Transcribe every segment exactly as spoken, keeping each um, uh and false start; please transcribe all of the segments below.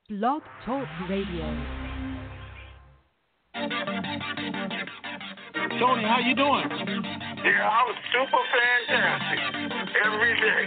Blog Talk Radio. Tony, how you doing? Yeah, I'm super fantastic every day.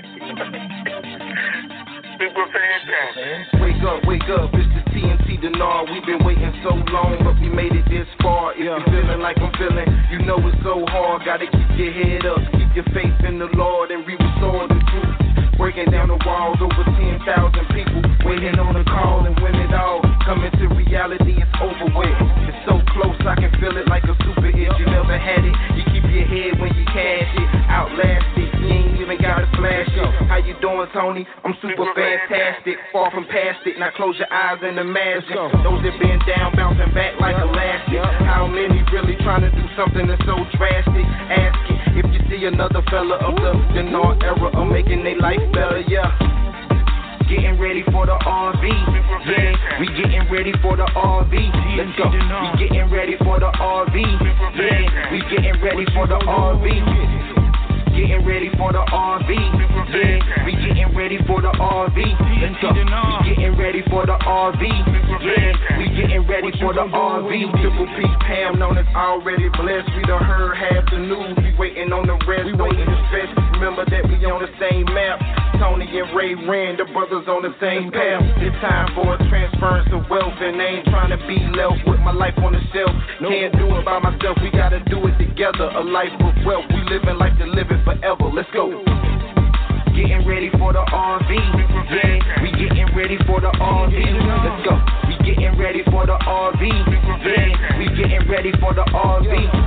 Super fantastic. Wake up, wake up, it's the T N T Dinar. We've been waiting so long, but we made it this far. If yeah. you're feeling like I'm feeling, you know it's so hard. Gotta keep your head up, keep your faith in the Lord, and we restore the truth. Breaking down the walls, over ten thousand people waiting on a call, and when it all come into reality, it's over with. It's so close, I can feel it like a super hit. You never had it, you keep your head when you cash it. Outlast it, you ain't even gotta flash it. How you doing, Tony? I'm super fantastic, far from past it. Now close your eyes and imagine those that been down, bouncing back like elastic. How many really trying to do something that's so drastic? Ask it if you see another fella of the Dinar era of making their life better, yeah. Getting ready for the R V, yeah. We getting ready for the R V. Let's go. We getting ready for the R V, yeah. We getting ready for the R V. Getting ready for the R V, yeah. We getting ready for the R V. Let's go. We getting ready for the R V, yeah. We getting ready for the R V. Triple P Pam known as already blessed. We done heard half the news. We waiting on the rest. We waiting to stress. Remember that we on the same map. Tony and Ray Rand, the brothers on the same path. It's time for a transference of wealth, and they ain't trying to be left with my life on the shelf. Can't do it by myself, we gotta do it together. A life of wealth, we living life to live it forever. Let's go. Getting ready for the R V, yeah. We getting ready for the R V. Let's go. We getting ready for the R V, yeah. We getting ready for the R V.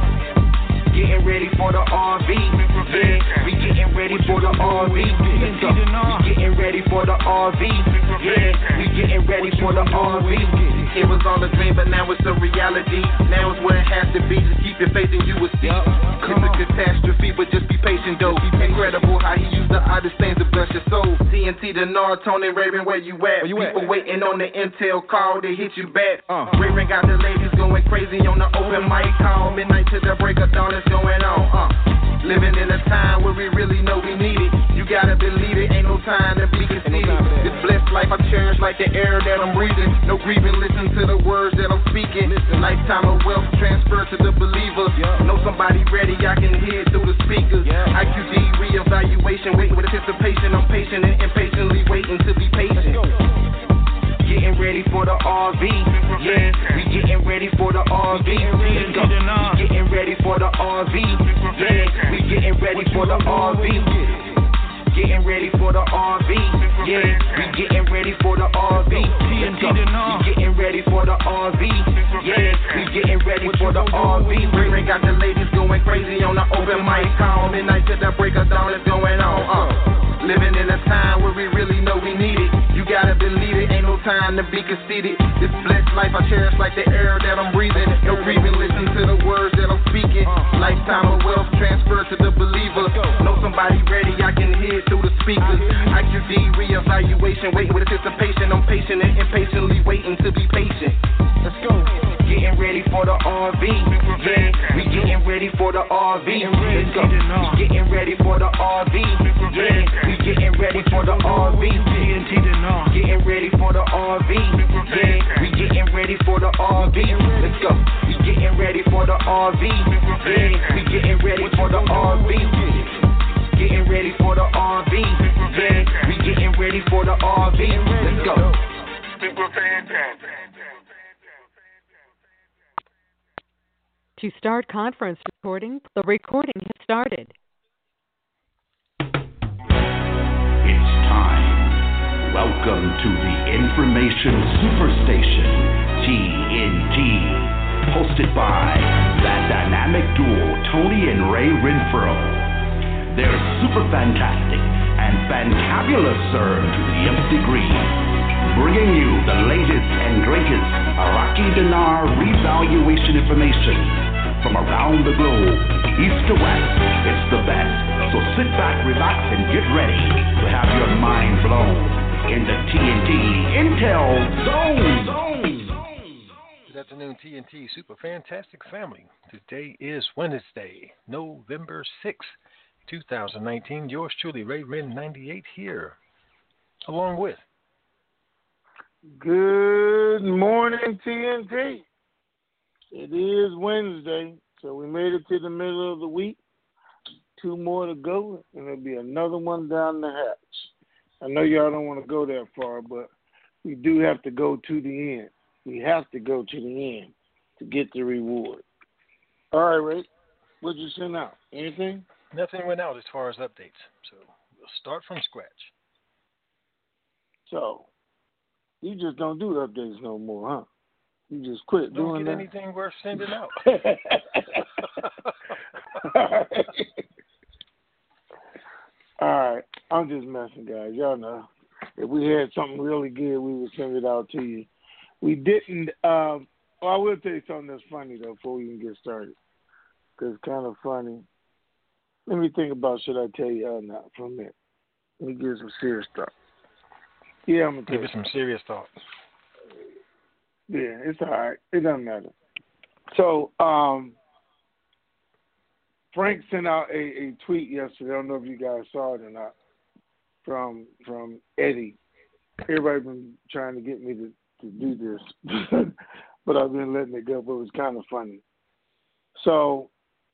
Getting ready for the R V, yeah. We getting ready for the R V. Let's go. We getting ready for the R V, yeah. We getting ready for the R V. It was all a dream, but now it's a reality. Now it's where it has to be. Just keep your faith and you will see. It's a catastrophe, but just be patient though. Incredible how he used the oddest things to bless your soul. T N T Dinar, Tony Raven, where you at? Where you People at? Waiting on the intel call to hit you back. Uh. Raven got the ladies going crazy on the open mic call. Midnight to the break of dawn, it's going on. Uh. Living in a time where we really know we need it. You gotta believe it, ain't no time to be conceited. This blessed life I cherish like the air that I'm breathing. No grieving, listen to the words that I'm speaking. Listen. Lifetime of wealth transfer to the believer. Yeah. Know somebody ready, I can hear it through the speakers. Yeah. I Q D reevaluation, waiting with anticipation. I'm patient and impatiently waiting to be patient. Getting ready for the R V, yeah. We getting ready for the R V. Let's go. We getting ready for the R V, yeah. We getting ready for the R V. Getting ready for the R V, yeah. We getting ready for the R V. Let's go. We getting ready for the R V, yeah. We getting ready for the R V. Ring got the ladies going crazy on the open mic call. Midnight to the break of dawn, it's going on. Uh. Living in a time where we really know we need it. You gotta believe it, ain't no time to be conceited. This blessed life I cherish like the air that I'm breathing. No grieving, listen to the words that I'm speaking. Lifetime of wealth transfer to the believer. Know somebody ready, I can hear it through the speakers. I Q D reevaluation, waiting with anticipation. I'm patient and impatiently waiting to be patient. Let's go. Getting ready for the R V, yeah. We getting ready for the R V. Let's go. We getting ready for the R V, yeah. We getting ready for the R V. Getting ready for the R V, yeah. We getting ready for the R V. Let's go. We getting ready for the R V, yeah. We getting ready for the R V. Getting ready for the R V, yeah. We getting ready for the R V. Let's go. Super fantastic. To start conference recording, the recording has started. It's time. Welcome to the Information Superstation, T N T, hosted by that dynamic duo, Tony and Ray Renfro. They're super fantastic and fantabulous, sir, to the nth degree, bringing you the latest and greatest Iraqi dinar revaluation information from around the globe, east to west. It's the best. So sit back, relax, and get ready to have your mind blown in the T N T Intel Zone. Good afternoon, T N T Super Fantastic Family. Today is Wednesday, November sixth, two thousand nineteen. Yours truly, Ray Ren ninety-eight here, along with Good morning, T N T. It is Wednesday, so we made it to the middle of the week. Two more to go, and there'll be another one down the hatch. I know y'all don't want to go that far, but we do have to go to the end. We have to go to the end to get the reward. All right, Ray, what'd you send out? Anything? Nothing went out as far as updates, so we'll start from scratch. So, you just don't do updates no more, huh? You just quit don't doing that? Don't get anything worth sending out. All right. I'm just messing, guys. Y'all know. If we had something really good, we would send it out to you. We didn't. Um, well, I will tell you something that's funny, though, before we can get started. Because it's kind of funny. Let me think about should I tell you or not for a minute. Let me give some serious thought. Yeah, I'm going to tell Give you. it some serious thought. Yeah, it's all right. It doesn't matter. So, um, Frank sent out a, a tweet yesterday. I don't know if you guys saw it or not. From from Eddie. Everybody's been trying to get me to, to do this, but I've been letting it go. But it was kind of funny. So,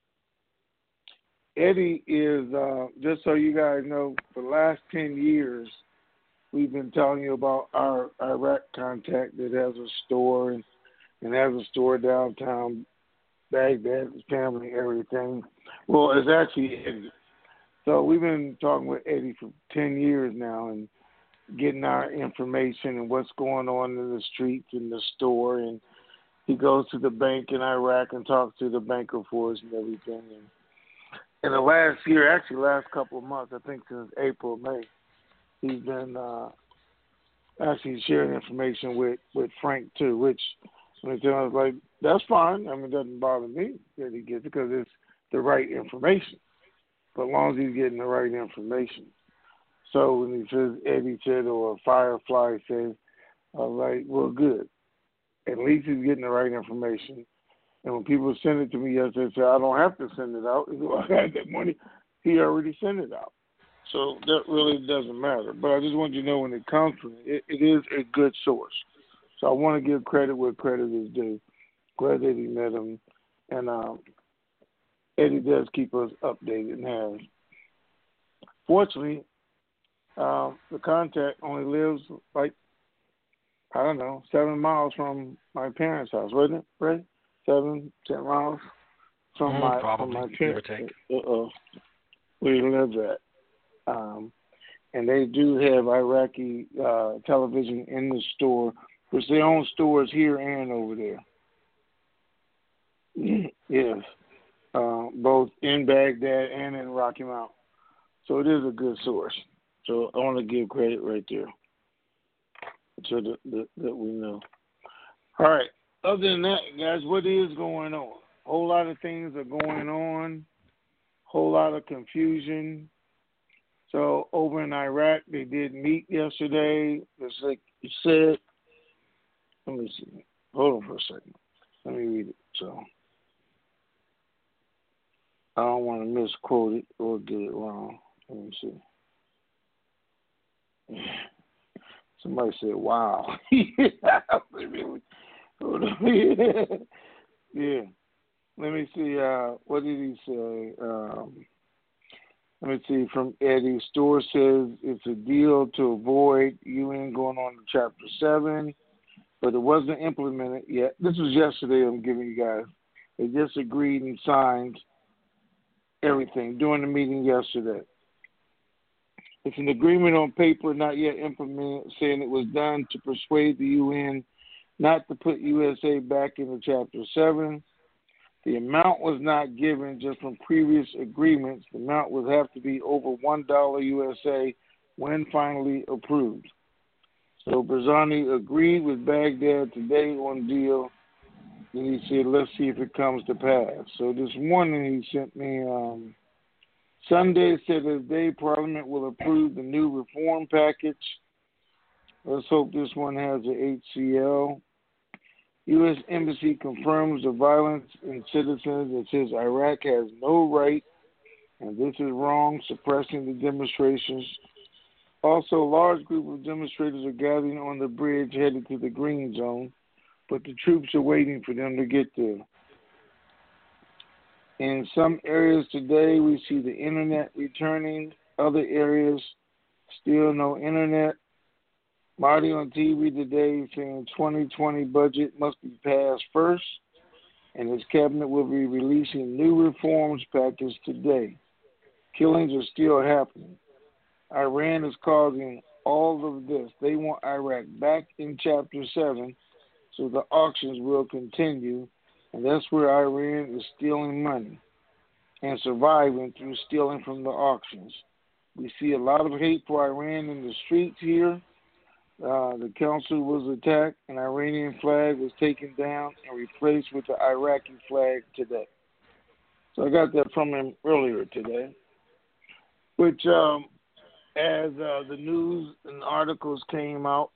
Eddie is uh, just so you guys know, for the last ten years. We've been telling you about our Iraq contact that has a store and, and has a store downtown Baghdad, his family, everything. Well, it's actually Eddie. So we've been talking with Eddie for ten years now and getting our information and what's going on in the streets and the store. And he goes to the bank in Iraq and talks to the banker for us and everything. And in the last year, actually last couple of months, I think since April, May, he's been uh, actually sharing information with, with Frank, too, which I was like, that's fine. I mean, it doesn't bother me that he gets it because it's the right information. But as long as he's getting the right information. So when he says Eddie said or Firefly says, I was like, well, good. At least he's getting the right information. And when people send it to me yesterday, they say, I don't have to send it out. I had that money. He already sent it out. So that really doesn't matter. But I just want you to know when it comes from it, it is a good source. So I want to give credit where credit is due. Glad that he met him. And um, Eddie does keep us updated and has. Fortunately, um, the contact only lives like, I don't know, seven miles from my parents' house, wasn't it, Ray? Seven, ten miles from Mm, my probably, from my give or parents. take. Uh-oh. Where he lives at. Um, and they do have Iraqi uh, television in the store, which they own stores here and over there. Yes, uh, both in Baghdad and in Rocky Mount. So it is a good source. So I want to give credit right there, so that, that, that we know. All right. Other than that, guys, what is going on? A whole lot of things are going on. Whole lot of confusion. So over in Iraq, they did meet yesterday. It's like you said. Let me see. Hold on for a second. Let me read it. So I don't want to misquote it or get it wrong. Let me see. Somebody said, "Wow." Hold on. Yeah. Let me see. Uh, what did he say? Um, Let me see, from Eddie. Store says it's a deal to avoid U N going on to Chapter seven, but it wasn't implemented yet. This was yesterday I'm giving you guys. They just agreed and signed everything during the meeting yesterday. It's an agreement on paper, not yet implemented, saying it was done to persuade the U N not to put U S A back into Chapter seven. The amount was not given just from previous agreements. The amount would have to be over one dollar U S A when finally approved. So Barzani agreed with Baghdad today on the deal. And he said, let's see if it comes to pass. So this morning he sent me, um, Sunday said that today Parliament will approve the new reform package. Let's hope this one has an H C L. U S Embassy confirms the violence in citizens and says Iraq has no right, and this is wrong, suppressing the demonstrations Also, a large group of demonstrators are gathering on the bridge headed to the green zone, but the troops are waiting for them to get there. In some areas today, we see the internet returning. Other areas, still no internet. Marty on T V today saying twenty twenty budget must be passed first, and his cabinet will be releasing new reforms package today. Killings are still happening. Iran is causing all of this. They want Iraq back in Chapter seven, so the auctions will continue, and that's where Iran is stealing money and surviving through stealing from the auctions. We see a lot of hate for Iran in the streets here. Uh, the council was attacked, an Iranian flag was taken down and replaced with the Iraqi flag today. So I got that from him earlier today, which um, as uh, the news and articles came out,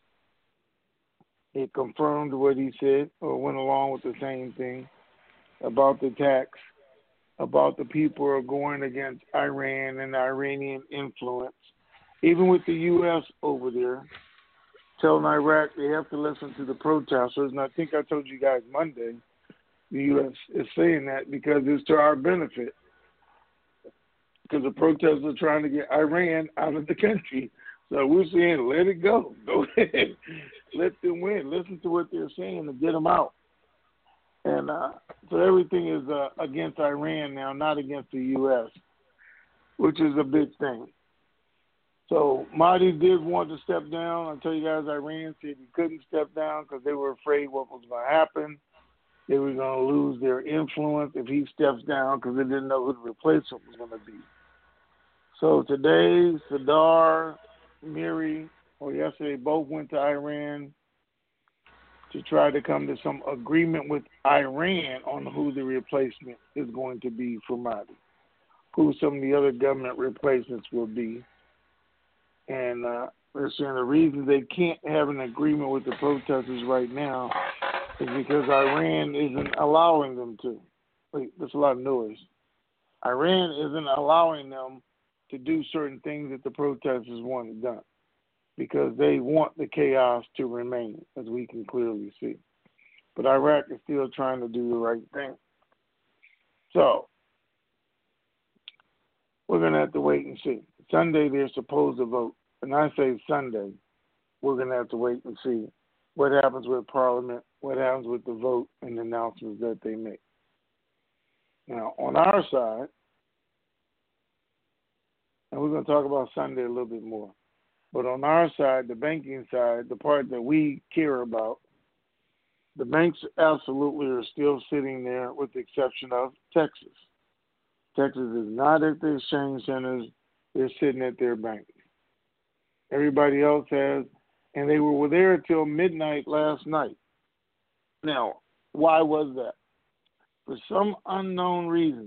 it confirmed what he said, or went along with the same thing about the tax, about the people are going against Iran and the Iranian influence, even with the U S over there, telling Iraq they have to listen to the protesters. And I think I told you guys Monday, the U S is saying that because it's to our benefit, because the protesters are trying to get Iran out of the country. So we're saying, let it go. Go ahead. Let them win. Listen to what they're saying and get them out. And uh, so everything is uh, against Iran now, not against the U S, which is a big thing. So Mahdi did want to step down. I'll tell you guys, Iran said he couldn't step down because they were afraid what was going to happen. They were going to lose their influence if he steps down because they didn't know who the replacement was going to be. So today, Sadar, Miri, or yesterday, both went to Iran to try to come to some agreement with Iran on who the replacement is going to be for Mahdi, who some of the other government replacements will be. And uh, they're saying the reason they can't have an agreement with the protesters right now is because Iran isn't allowing them to. Wait, there's a lot of noise. Iran isn't allowing them to do certain things that the protesters want done because they want the chaos to remain, as we can clearly see. But Iraq is still trying to do the right thing. So we're going to have to wait and see. Sunday, they're supposed to vote. And I say Sunday, we're going to have to wait and see what happens with Parliament, what happens with the vote and the announcements that they make. Now, on our side, and we're going to talk about Sunday a little bit more, but on our side, the banking side, the part that we care about, the banks absolutely are still sitting there with the exception of Texas. Texas is not at the exchange centers. They're sitting at their banks. Everybody else has, and they were there until midnight last night. Now, why was that? For some unknown reason,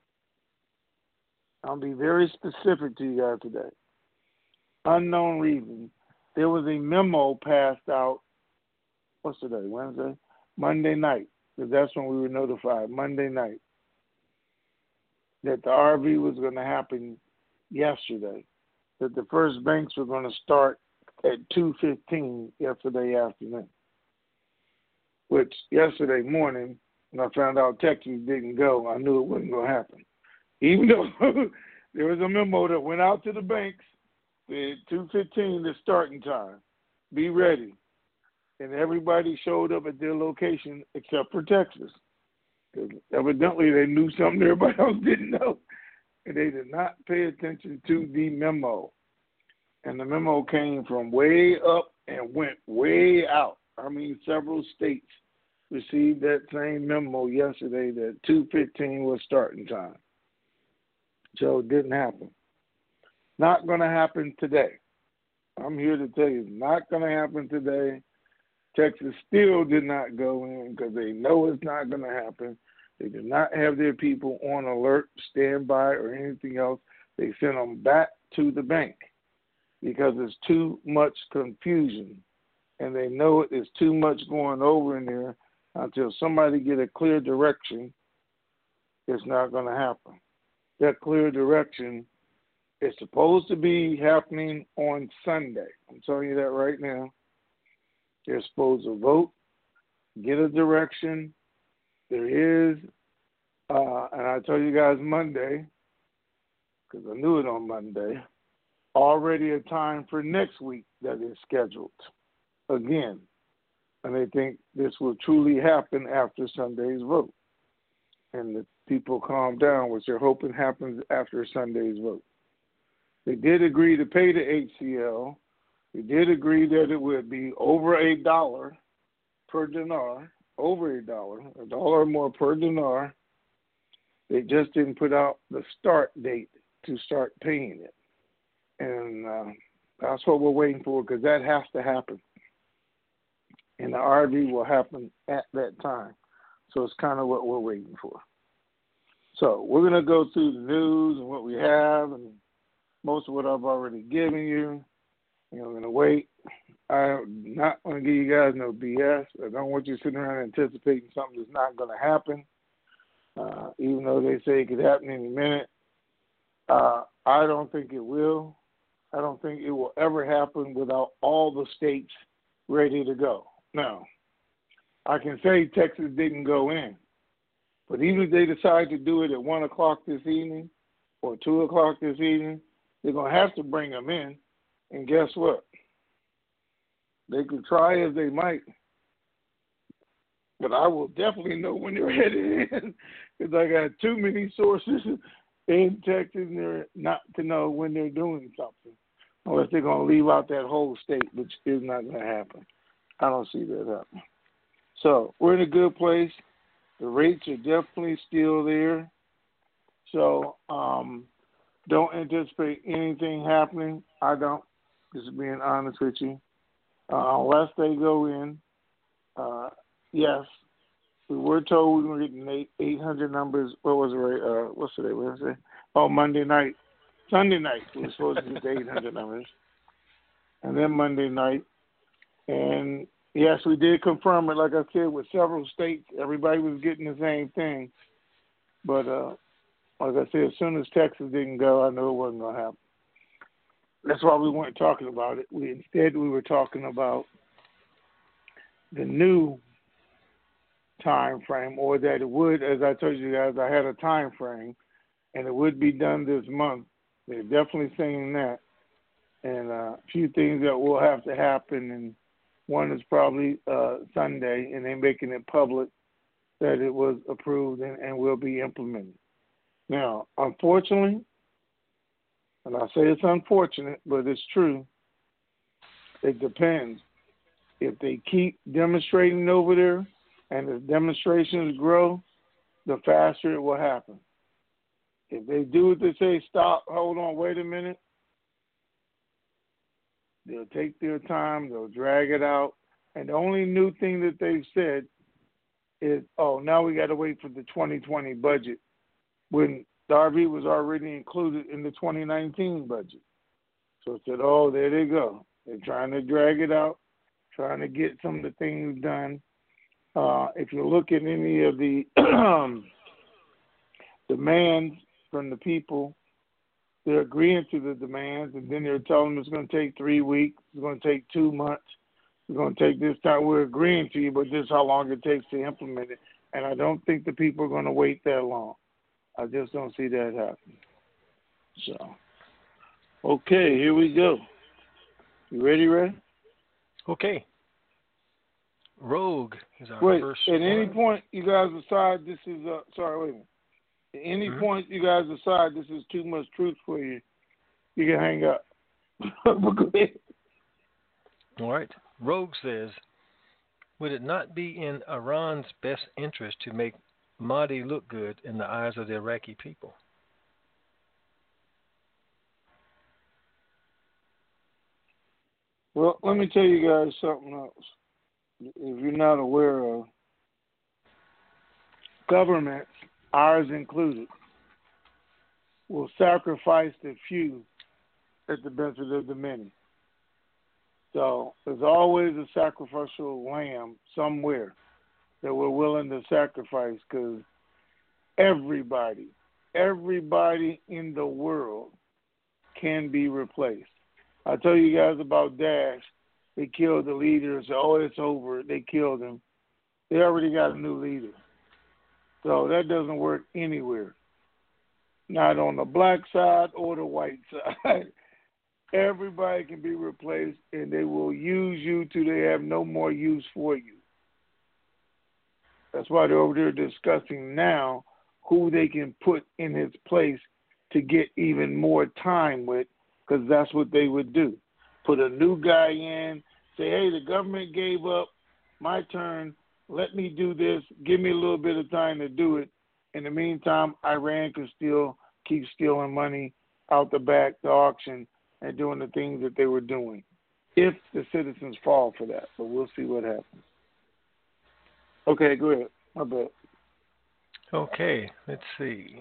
I'll be very specific to you guys today. Unknown reason, there was a memo passed out, what's today, Wednesday? Monday night, because that's when we were notified, Monday night, that the R V was going to happen yesterday, that the first banks were going to start at two fifteen yesterday afternoon, which yesterday morning, when I found out Texas didn't go, I knew it wasn't going to happen. Even though there was a memo that went out to the banks, at two fifteen, the starting time, be ready. And everybody showed up at their location except for Texas. Evidently, they knew something everybody else didn't know. And they did not pay attention to the memo. And the memo came from way up and went way out. I mean, several states received that same memo yesterday that two fifteen was starting time. So it didn't happen. Not going to happen today. I'm here to tell you, it's not going to happen today. Texas still did not go in because they know it's not going to happen. They did not have their people on alert, standby, or anything else. They sent them back to the bank because there's too much confusion. And they know there's too much going over in there until somebody get a clear direction. It's not going to happen. That clear direction It's supposed to be happening on Sunday. I'm telling you that right now. They're supposed to vote, get a direction. There is, uh, and I told you guys Monday, because I knew it on Monday, already a time for next week that is scheduled again. And they think this will truly happen after Sunday's vote. And the people calm down, which they're hoping happens after Sunday's vote. They did agree to pay the H C L. They did agree that it would be over a dollar per dinar, over a dollar, a dollar or more per dinar. They just didn't put out the start date to start paying it. And uh, that's what we're waiting for, because that has to happen. And the R V will happen at that time. So it's kind of what we're waiting for. So we're going to go through the news and what we have, and most of what I've already given you. And we're going to wait. I'm not going to give you guys no B S. I don't want you sitting around anticipating something that's not going to happen, uh, even though they say it could happen any minute. Uh, I don't think it will. I don't think it will ever happen without all the states ready to go. Now, I can say Texas didn't go in, but even if they decide to do it at one o'clock this evening or two o'clock this evening, they're going to have to bring them in. And guess what? They could try as they might, but I will definitely know when they're headed in, because I got too many sources in Texas there not to know when they're doing something, unless they're going to leave out that whole state, which is not going to happen. I don't see that happening. So we're in a good place. The rates are definitely still there. So um, don't anticipate anything happening. I don't, just being honest with you. Uh, unless they go in, uh, yes, we were told we were getting eight, eight hundred numbers. What was it? Uh, what's today? Wednesday? Oh, Monday night. Sunday night, we were supposed to get the eight hundred numbers. And then Monday night. And, yes, we did confirm it, like I said, with several states. Everybody was getting the same thing. But, uh, like I said, as soon as Texas didn't go, I knew it wasn't going to happen. That's why we weren't talking about it. We Instead, we were talking about the new time frame, or that it would, as I told you guys, I had a time frame, and it would be done this month. They're definitely saying that. And uh, a few things that will have to happen, and one is probably uh, Sunday, and they're making it public that it was approved and, and will be implemented. Now, unfortunately, and I say it's unfortunate, but it's true, it depends. If they keep demonstrating over there and the demonstrations grow, the faster it will happen. If they do what they say, stop, hold on, wait a minute, they'll take their time, they'll drag it out. And the only new thing that they've said is, oh, now we got to wait for the twenty twenty budget, when the R V was already included in the twenty nineteen budget. So it said, oh, there they go. They're trying to drag it out, trying to get some of the things done. Uh, if you look at any of the demands from the people, they're agreeing to the demands, and then they're telling them it's going to take three weeks, it's going to take two months, it's going to take this time. We're agreeing to you, but this is how long it takes to implement it. And I don't think the people are going to wait that long. I just don't see that happening. So, okay, here we go. You ready, Ray? Okay. Rogue is our wait, first. At one. any point you guys decide this is, uh, sorry, wait a minute. At any mm-hmm. point you guys decide this is too much truth for you, you can hang up. Go ahead. All right. Rogue says, would it not be in Iran's best interest to make Mahdi look good in the eyes of the Iraqi people? Well, let me tell you guys something else. If you're not aware of, governments, ours included, will sacrifice the few at the benefit of the many. So there's always a sacrificial lamb somewhere that we're willing to sacrifice, because everybody, everybody in the world can be replaced. I told you guys about Daesh. They killed the leader and said, oh, it's over. They killed him. They already got a new leader. So that doesn't work anywhere. Not on the black side or the white side. Everybody can be replaced, and they will use you till they have no more use for you. That's why they're over there discussing now who they can put in his place to get even more time with, because that's what they would do. Put a new guy in, say, hey, the government gave up, my turn, let me do this, give me a little bit of time to do it. In the meantime, Iran can still keep stealing money out the back, the auction, and doing the things that they were doing, if the citizens fall for that. But we'll see what happens. Okay, go ahead. My bad. Okay, let's see.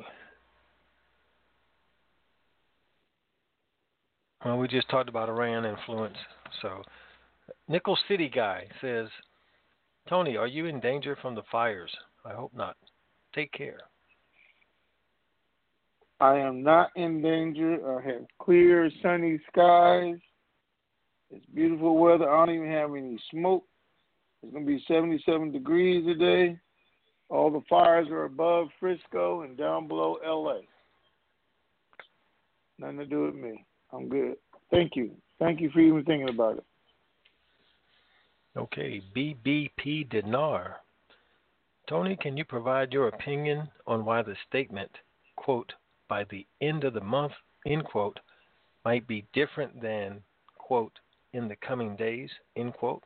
Well, we just talked about Iran influence. So, Nickel City Guy says, Tony, are you in danger from the fires? I hope not. Take care. I am not in danger. I have clear, sunny skies. It's beautiful weather. I don't even have any smoke. It's going to be seventy-seven degrees today. All the fires are above Frisco and down below L A. Nothing to do with me. I'm good. Thank you. Thank you for even thinking about it. Okay, B B P Dinar. Tony, can you provide your opinion on why the statement, quote, by the end of the month, end quote, might be different than, quote, in the coming days, end quote?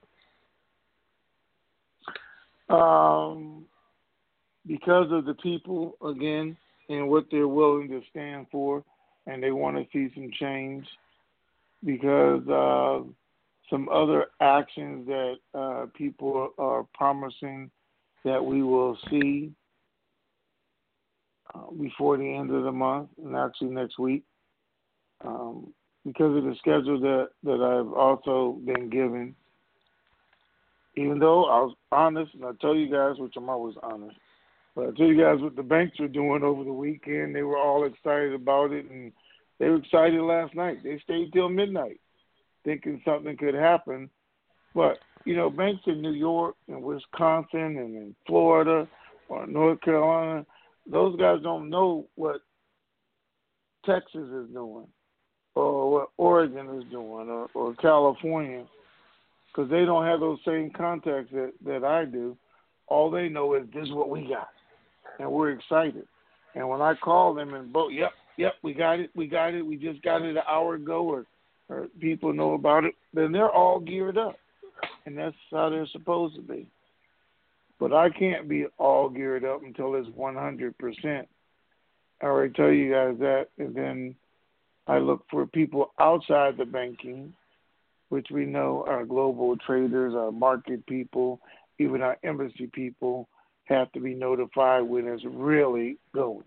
Um, because of the people, again, and what they're willing to stand for, and they want to see some change, because uh, some other actions that uh, people are promising that we will see uh, before the end of the month, and actually next week, um, because of the schedule that, that I've also been given. Even though I was honest, and I tell you guys, which I'm always honest, but I tell you guys what the banks were doing over the weekend. They were all excited about it, and they were excited last night. They stayed till midnight thinking something could happen. But, you know, banks in New York and Wisconsin and in Florida or North Carolina, those guys don't know what Texas is doing or what Oregon is doing or, or California, because they don't have those same contacts that, that I do. All they know is this is what we got, and we're excited. And when I call them and both, yep, yep, we got it, we got it, we just got it an hour ago, or, or people know about it, then they're all geared up, and that's how they're supposed to be. But I can't be all geared up until it's one hundred percent. I already tell you guys that, and then I look for people outside the banking, which we know our global traders, our market people, even our embassy people have to be notified when it's really going.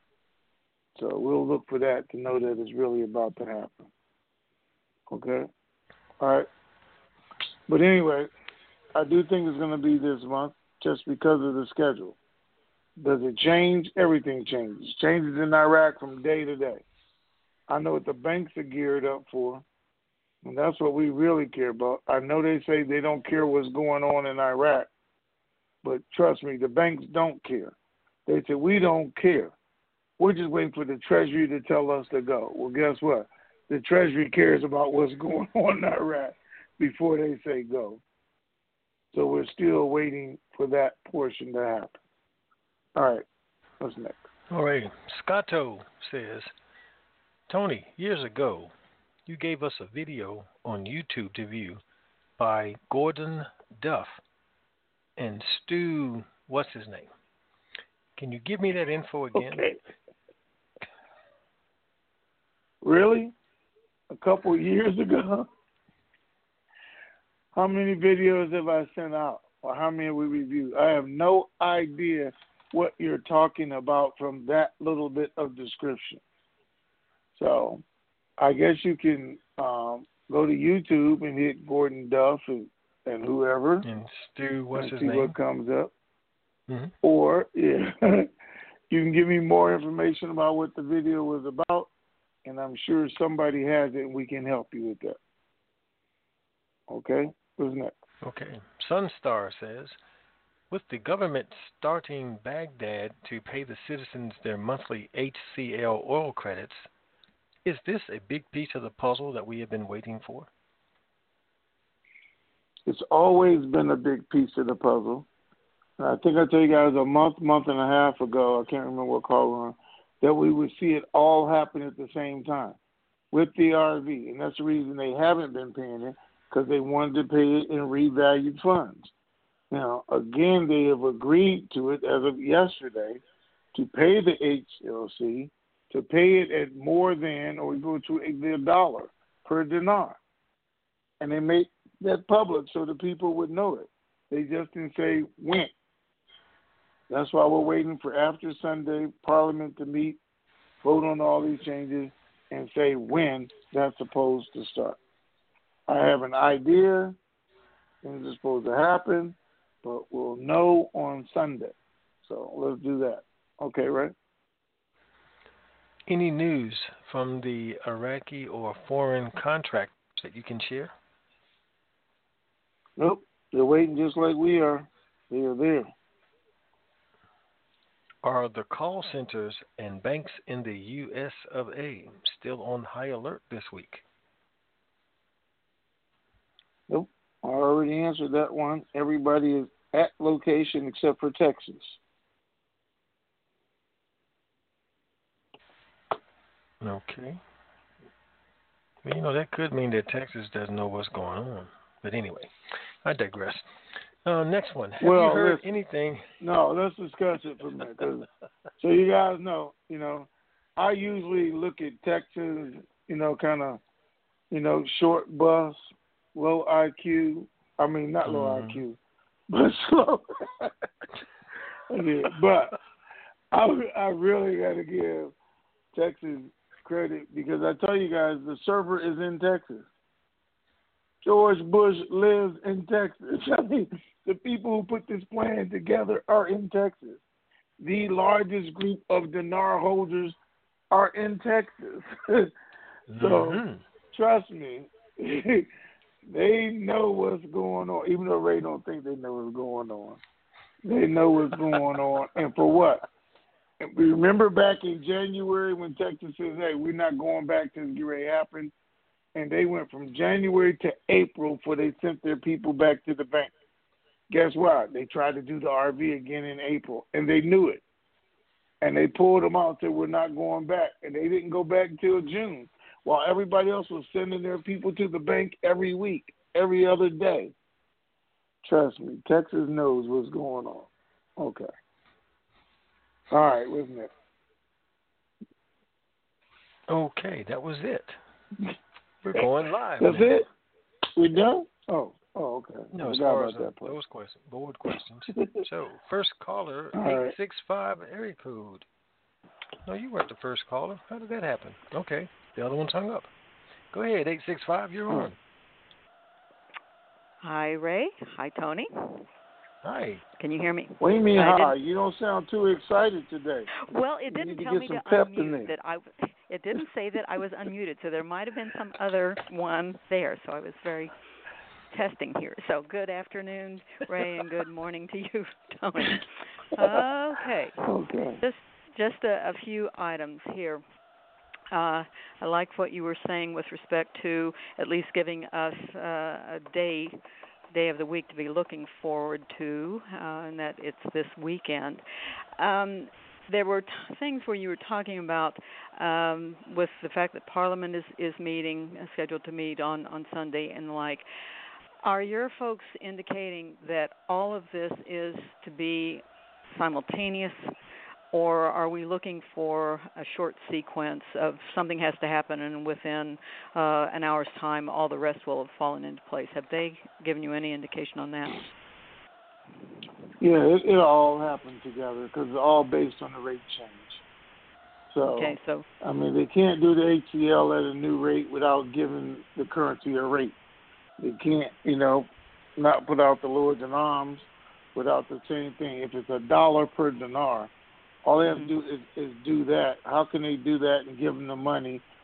So we'll look for that to know that it's really about to happen. Okay? All right. But anyway, I do think it's going to be this month just because of the schedule. Does it change? Everything changes. Changes in Iraq from day to day. I know what the banks are geared up for, and that's what we really care about. I know they say they don't care what's going on in Iraq, but trust me, the banks don't care. They say, we don't care. We're just waiting for the Treasury to tell us to go. Well, guess what? The Treasury cares about what's going on in Iraq before they say go. So we're still waiting for that portion to happen. All right, what's next? All right, Scotto says, Tony, years ago, you gave us a video on YouTube to view by Gordon Duff and Stu, what's his name? Can you give me that info again? Okay. Really? A couple years ago? How many videos have I sent out? Or how many have we reviewed? I have no idea what you're talking about from that little bit of description. So I guess you can um, go to YouTube and hit Gordon Duff and, and whoever. And Stu, what's and his see name? what comes up. Mm-hmm. Or, yeah, you can give me more information about what the video was about, and I'm sure somebody has it, and we can help you with that. Okay? What's next? Okay. Sunstar says, with the government starting Baghdad to pay the citizens their monthly H C L oil credits, is this a big piece of the puzzle that we have been waiting for? It's always been a big piece of the puzzle. And I think I told you guys a month, month and a half ago, I can't remember what call we're on, that we would see it all happen at the same time with the R V. And that's the reason they haven't been paying it, because they wanted to pay it in revalued funds. Now, again, they have agreed to it as of yesterday to pay the H L C, to pay it at more than or equal to a dollar per dinar. And they make that public so the people would know it. They just didn't say when. That's why we're waiting for after Sunday Parliament to meet, vote on all these changes, and say when that's supposed to start. I have an idea things are supposed to happen, but we'll know on Sunday. So let's do that. Okay, right? Any news from the Iraqi or foreign contractors that you can share? Nope. They're waiting just like we are. They are there. Are the call centers and banks in the U S of A still on high alert this week? Nope. I already answered that one. Everybody is at location except for Texas. Okay. Well, you know, that could mean that Texas doesn't know what's going on. But anyway, I digress. Uh, next one. Have well, you heard let's, anything? No, let's discuss it for a minute. Cause, so you guys know, you know, I usually look at Texas, you know, kind of, you know, short bus, low I Q. I mean, not low mm. I Q, but slow. yeah, but I, I really got to give Texas credit because I tell you guys, the server is in Texas. George Bush lives in Texas. I mean, the people who put this plan together are in Texas. The largest group of dinar holders are in Texas. so, mm-hmm. trust me, they know what's going on, even though Ray don't think they know what's going on. They know what's going on. And for what? And remember back in January when Texas says, hey, we're not going back to the Ray happened? And they went from January to April before they sent their people back to the bank. Guess what? They tried to do the R V again in April, and they knew it. And they pulled them out and said, we're not going back. And they didn't go back until June, while everybody else was sending their people to the bank every week, every other day. Trust me, Texas knows what's going on. Okay. All right, what's next? Okay, that was it. We're going live. That's now. it? We done? Oh, oh, okay. No, as Forgot far about as that uh, part. those questions, board questions. So, first caller, All eight right. six five area code. No, you weren't the first caller. How did that happen? Okay, the other one's hung up. Go ahead, eight six five, you're on. Hi, Ray. Hi, Tony. Hi. Can you hear me? What do you mean, I hi? didn't- You don't sound too excited today. Well, it You didn't need to tell get me some to pep in unmute there. that I. It didn't say that I was unmuted, so there might have been some other one there. So I was very testing here. So good afternoon, Ray, and good morning to you, Tony. Okay. Okay. Just just a, a few items here. Uh, I like what you were saying with respect to at least giving us uh, a day. day of the week to be looking forward to, uh, and that it's this weekend. Um, there were t- things where you were talking about um, with the fact that Parliament is, is meeting, uh, scheduled to meet on, on Sunday and the like. Are your folks indicating that all of this is to be simultaneous, or are we looking for a short sequence of something has to happen and within uh, an hour's time all the rest will have fallen into place? Have they given you any indication on that? Yeah, it, it all happened together because it's all based on the rate change. So, okay, so I mean, they can't do the H C L at a new rate without giving the currency a rate. They can't, you know, not put out the lower dinars without the same thing. If it's a dollar per dinar, all they have to do is, is do that. How can they do that and give them the money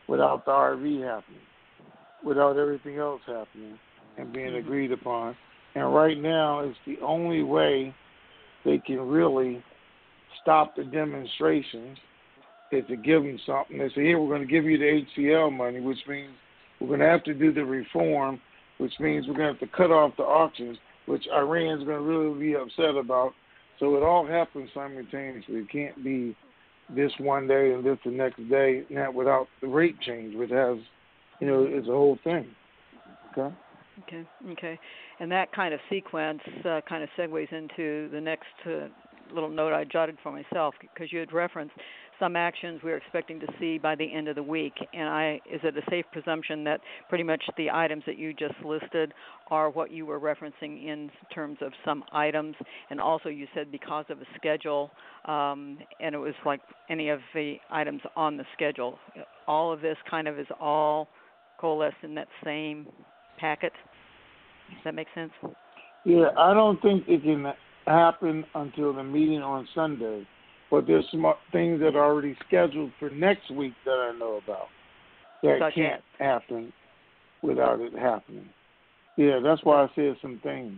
without the R V happening, without everything else happening and being Mm-hmm. agreed upon. And right now, it's the only way they can really stop the demonstrations is to give them something. They say, here, we're going to give you the H C L money, which means we're going to have to do the reform, which means we're going to have to cut off the auctions, which Iran's going to really be upset about. So it all happens simultaneously. It can't be this one day and this the next day, not without the rate change, which has, you know, it's a whole thing. Okay? Okay, okay. And that kind of sequence uh, kind of segues into the next uh, little note I jotted for myself, because you had referenced some actions we were expecting to see by the end of the week. And I, is it a safe presumption that pretty much the items that you just listed are what you were referencing in terms of some items? And also you said because of a schedule, um, and it was like any of the items on the schedule. All of this kind of is all coalesced in that same packet. Does that make sense? Yeah, I don't think it can happen until the meeting on Sunday, but there's some things that are already scheduled for next week that I know about that Such can't as? happen without it happening. Yeah, that's why I said some things.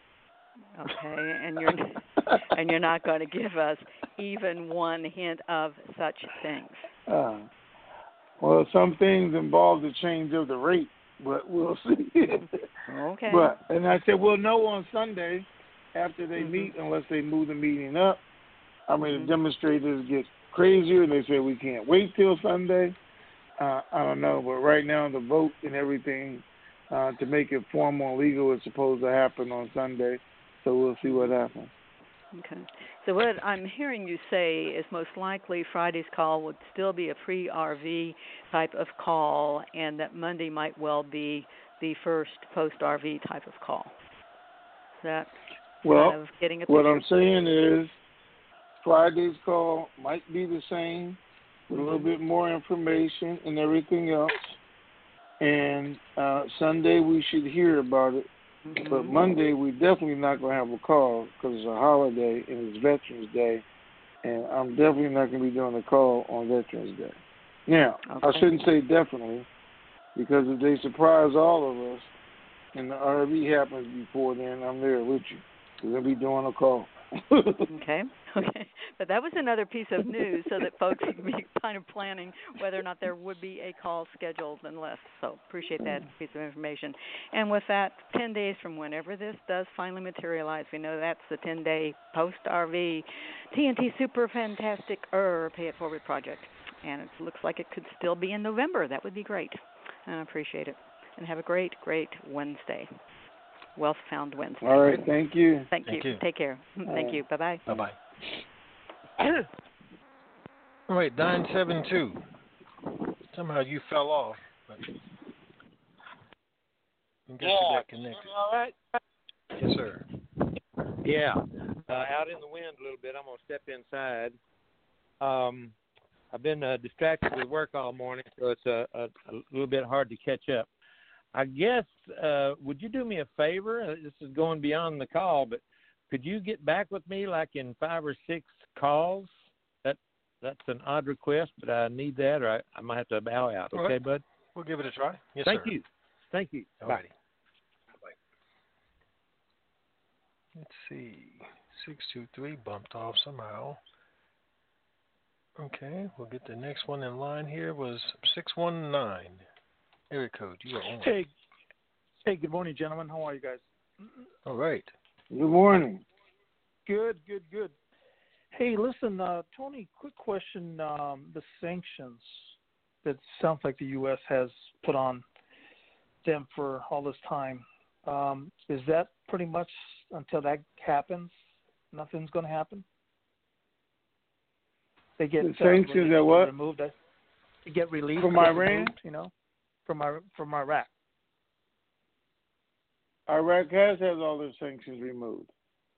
Okay, and you're and you're not going to give us even one hint of such things. Uh, well, some things involve the change of the rate, but we'll see. Okay. But and I said we'll know on Sunday after they Mm-hmm. meet, unless they move the meeting up. I mean, Mm-hmm. the demonstrators get crazier, and they say we can't wait till Sunday. Uh, I don't know, but right now the vote and everything uh, to make it formal and legal is supposed to happen on Sunday. So we'll see what happens. Okay. So what I'm hearing you say is most likely Friday's call would still be a pre-R V type of call, and that Monday might well be the first post-R V type of call. Is that Well, kind of getting a what picture? I'm saying is Friday's call might be the same with a little bit more information and everything else. And uh, Sunday we should hear about it. Mm-hmm. But Monday we definitely not going to have a call because it's a holiday and it's Veterans Day. And I'm definitely not going to be doing a call on Veterans Day. Now, Okay. I shouldn't say definitely, because if they surprise all of us and the R V happens before then, I'm there with you. We're going to be doing a call. Okay, okay. But that was another piece of news so that folks would be kind of planning whether or not there would be a call scheduled and less. So appreciate that piece of information. And with that, ten days from whenever this does finally materialize, we know that's the ten-day post-R V T N T Super Fantastic Er Pay It Forward project. And it looks like it could still be in November. That would be great. And I appreciate it. And have a great, great Wednesday. Wealth Found Wednesday. All right, thank you. Thank, Thank you. you. Take care. All Thank right. you. Bye-bye. Bye-bye. All right, nine seven two. Somehow you fell off. But we'll get you back connected. All right. Yes, sir. Yeah, uh, out in the wind a little bit. I'm gonna step inside. Um, I've been uh, distracted with work all morning, so it's a, a, a little bit hard to catch up. I guess, uh, would you do me a favor? Uh, This is going beyond the call, but could you get back with me like in five or six calls? That that's an odd request, but I need that, or I, I might have to bow out. All Okay, right. bud. We'll give it a try. Yes, Thank sir. you. Thank you. All Bye. righty. Bye. Let's see. six two three bumped off somehow. Okay, we'll get the next one in line here. Was six one nine. Area code. You are on. Hey, hey, good morning, gentlemen. How are you guys? All right. Good morning. Good, good, good. Hey, listen, uh, Tony, quick question. Um, the sanctions that sounds like the U S has put on them for all this time, um, is that pretty much until that happens, nothing's going to happen? They get The uh, sanctions released are or what? removed. They get released From or Iran? removed, you know, from our from Iraq. Iraq has had all their sanctions removed.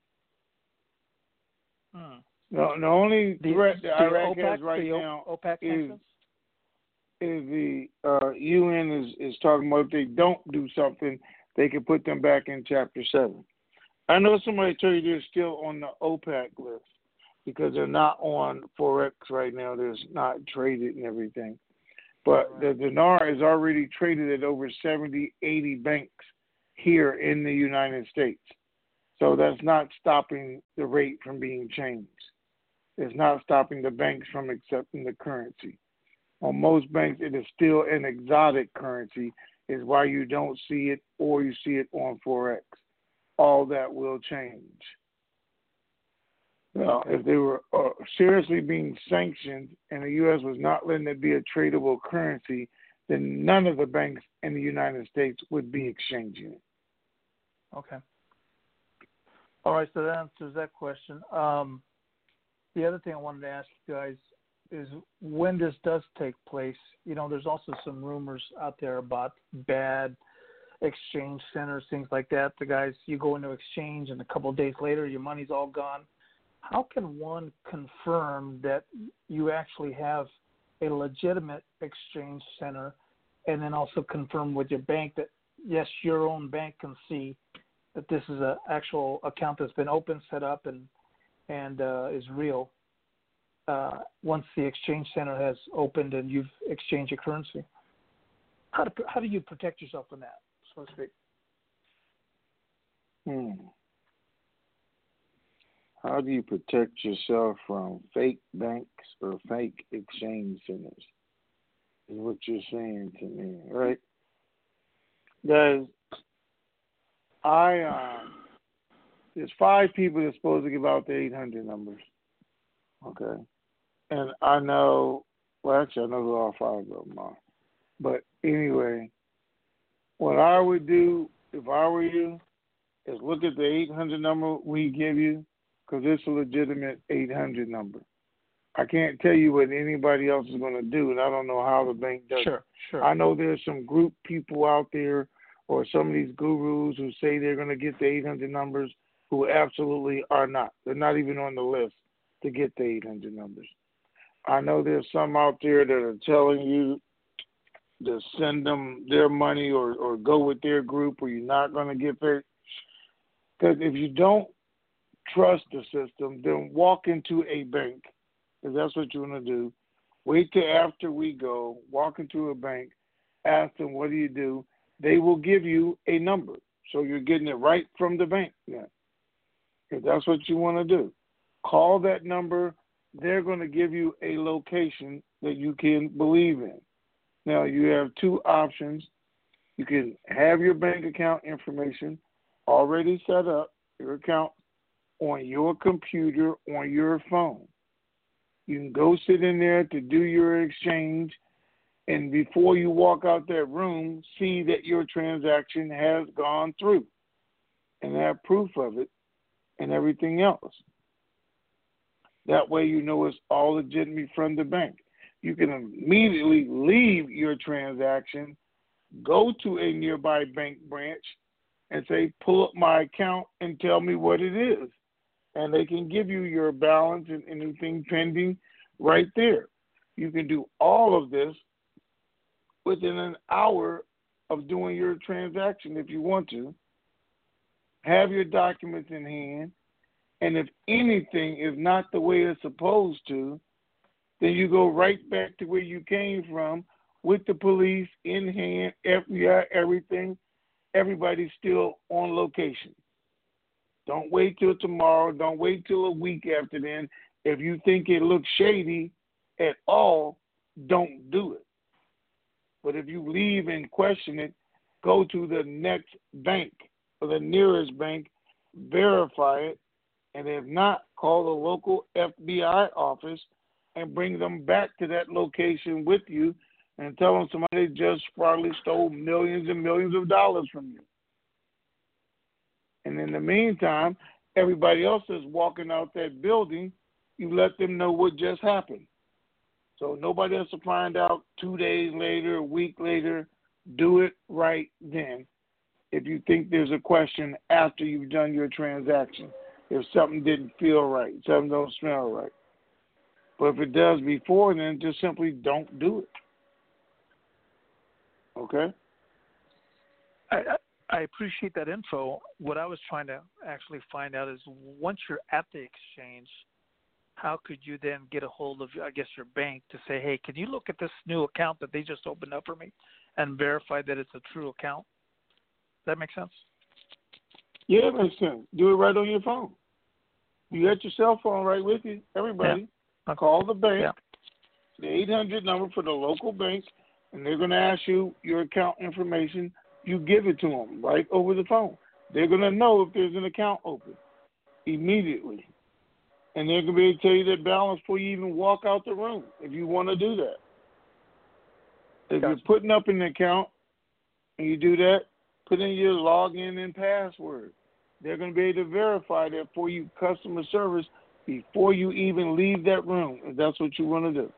Hmm. No, the only The, threat that the Iraq OPEC, has right the O- now OPEC is sanctions? is the uh, U N is, is talking about if they don't do something, they can put them back in Chapter seven. I know somebody told you they're still on the OPEC list because they're not on Forex right now. They're not traded and everything. But the dinar is already traded at over seventy, eighty banks here in the United States. So that's not stopping the rate from being changed. It's not stopping the banks from accepting the currency. On most banks, it is still an exotic currency, is why you don't see it or you see it on Forex. All that will change. Now, if they were uh, seriously being sanctioned and the U S was not letting it be a tradable currency, then none of the banks in the United States would be exchanging it. Okay. All right, so that answers that question. Um, the other thing I wanted to ask you guys is when this does take place, you know, there's also some rumors out there about bad exchange centers, things like that. The guys, you go into exchange and a couple of days later your money's all gone. How can one confirm that you actually have a legitimate exchange center and then also confirm with your bank that, yes, your own bank can see that this is an actual account that's been opened, set up, and and uh, is real uh, once the exchange center has opened and you've exchanged your currency? How do, how do you protect yourself from that, so to speak? Hmm. How do you protect yourself from fake banks or fake exchange centers? Is what you're saying to me, right? Guys, I um, there's five people that's supposed to give out the eight hundred numbers, okay? And I know, well, actually, I know who all five of them are. But anyway, what I would do if I were you is look at the eight hundred number we give you, because it's a legitimate eight hundred number. I can't tell you what anybody else is going to do, and I don't know how the bank does Sure, it. sure. I know there's some group people out there or some of these gurus who say they're going to get the eight hundred numbers who absolutely are not. They're not even on the list to get the eight hundred numbers. I know there's some out there that are telling you to send them their money or, or go with their group or you're not going to get paid. Because if you don't trust the system, then walk into a bank, if that's what you want to do. Wait till after we go, walk into a bank, ask them, what do you do? They will give you a number. So you're getting it right from the bank now. If that's what you want to do. Call that number. They're going to give you a location that you can believe in. Now, you have two options. You can have your bank account information already set up, your account, on your computer, on your phone. You can go sit in there to do your exchange, and before you walk out that room, see that your transaction has gone through and have proof of it and everything else. That way you know it's all legitimate from the bank. You can immediately leave your transaction, go to a nearby bank branch, and say, pull up my account and tell me what it is. And they can give you your balance and anything pending right there. You can do all of this within an hour of doing your transaction if you want to. Have your documents in hand. And if anything is not the way it's supposed to, then you go right back to where you came from with the police in hand, F B I, everything. Everybody's still on location. Don't wait till tomorrow. Don't wait till a week after then. If you think it looks shady at all, don't do it. But if you leave and question it, go to the next bank or the nearest bank, verify it, and if not, call the local F B I office and bring them back to that location with you and tell them somebody just probably stole millions and millions of dollars from you. And in the meantime, everybody else is walking out that building, you let them know what just happened. So nobody has to find out two days later, a week later. Do it right then if you think there's a question after you've done your transaction. If something didn't feel right, something don't smell right. But if it does before, then just simply don't do it. Okay? I, I I appreciate that info. What I was trying to actually find out is once you're at the exchange, how could you then get a hold of, I guess, your bank to say, hey, can you look at this new account that they just opened up for me and verify that it's a true account? Does that make sense? Yeah, it makes sense. Do it right on your phone. You got your cell phone right with you. Everybody, yeah. Call the bank, yeah. the eight hundred number for the local bank, and they're going to ask you your account information. You give it to them right over the phone. They're going to know if there's an account open immediately. And they're going to be able to tell you that balance before you even walk out the room if you want to do that. If Gotcha. you're putting up an account and you do that, put in your login and password. They're going to be able to verify that for you, customer service, before you even leave that room, if that's what you want to do.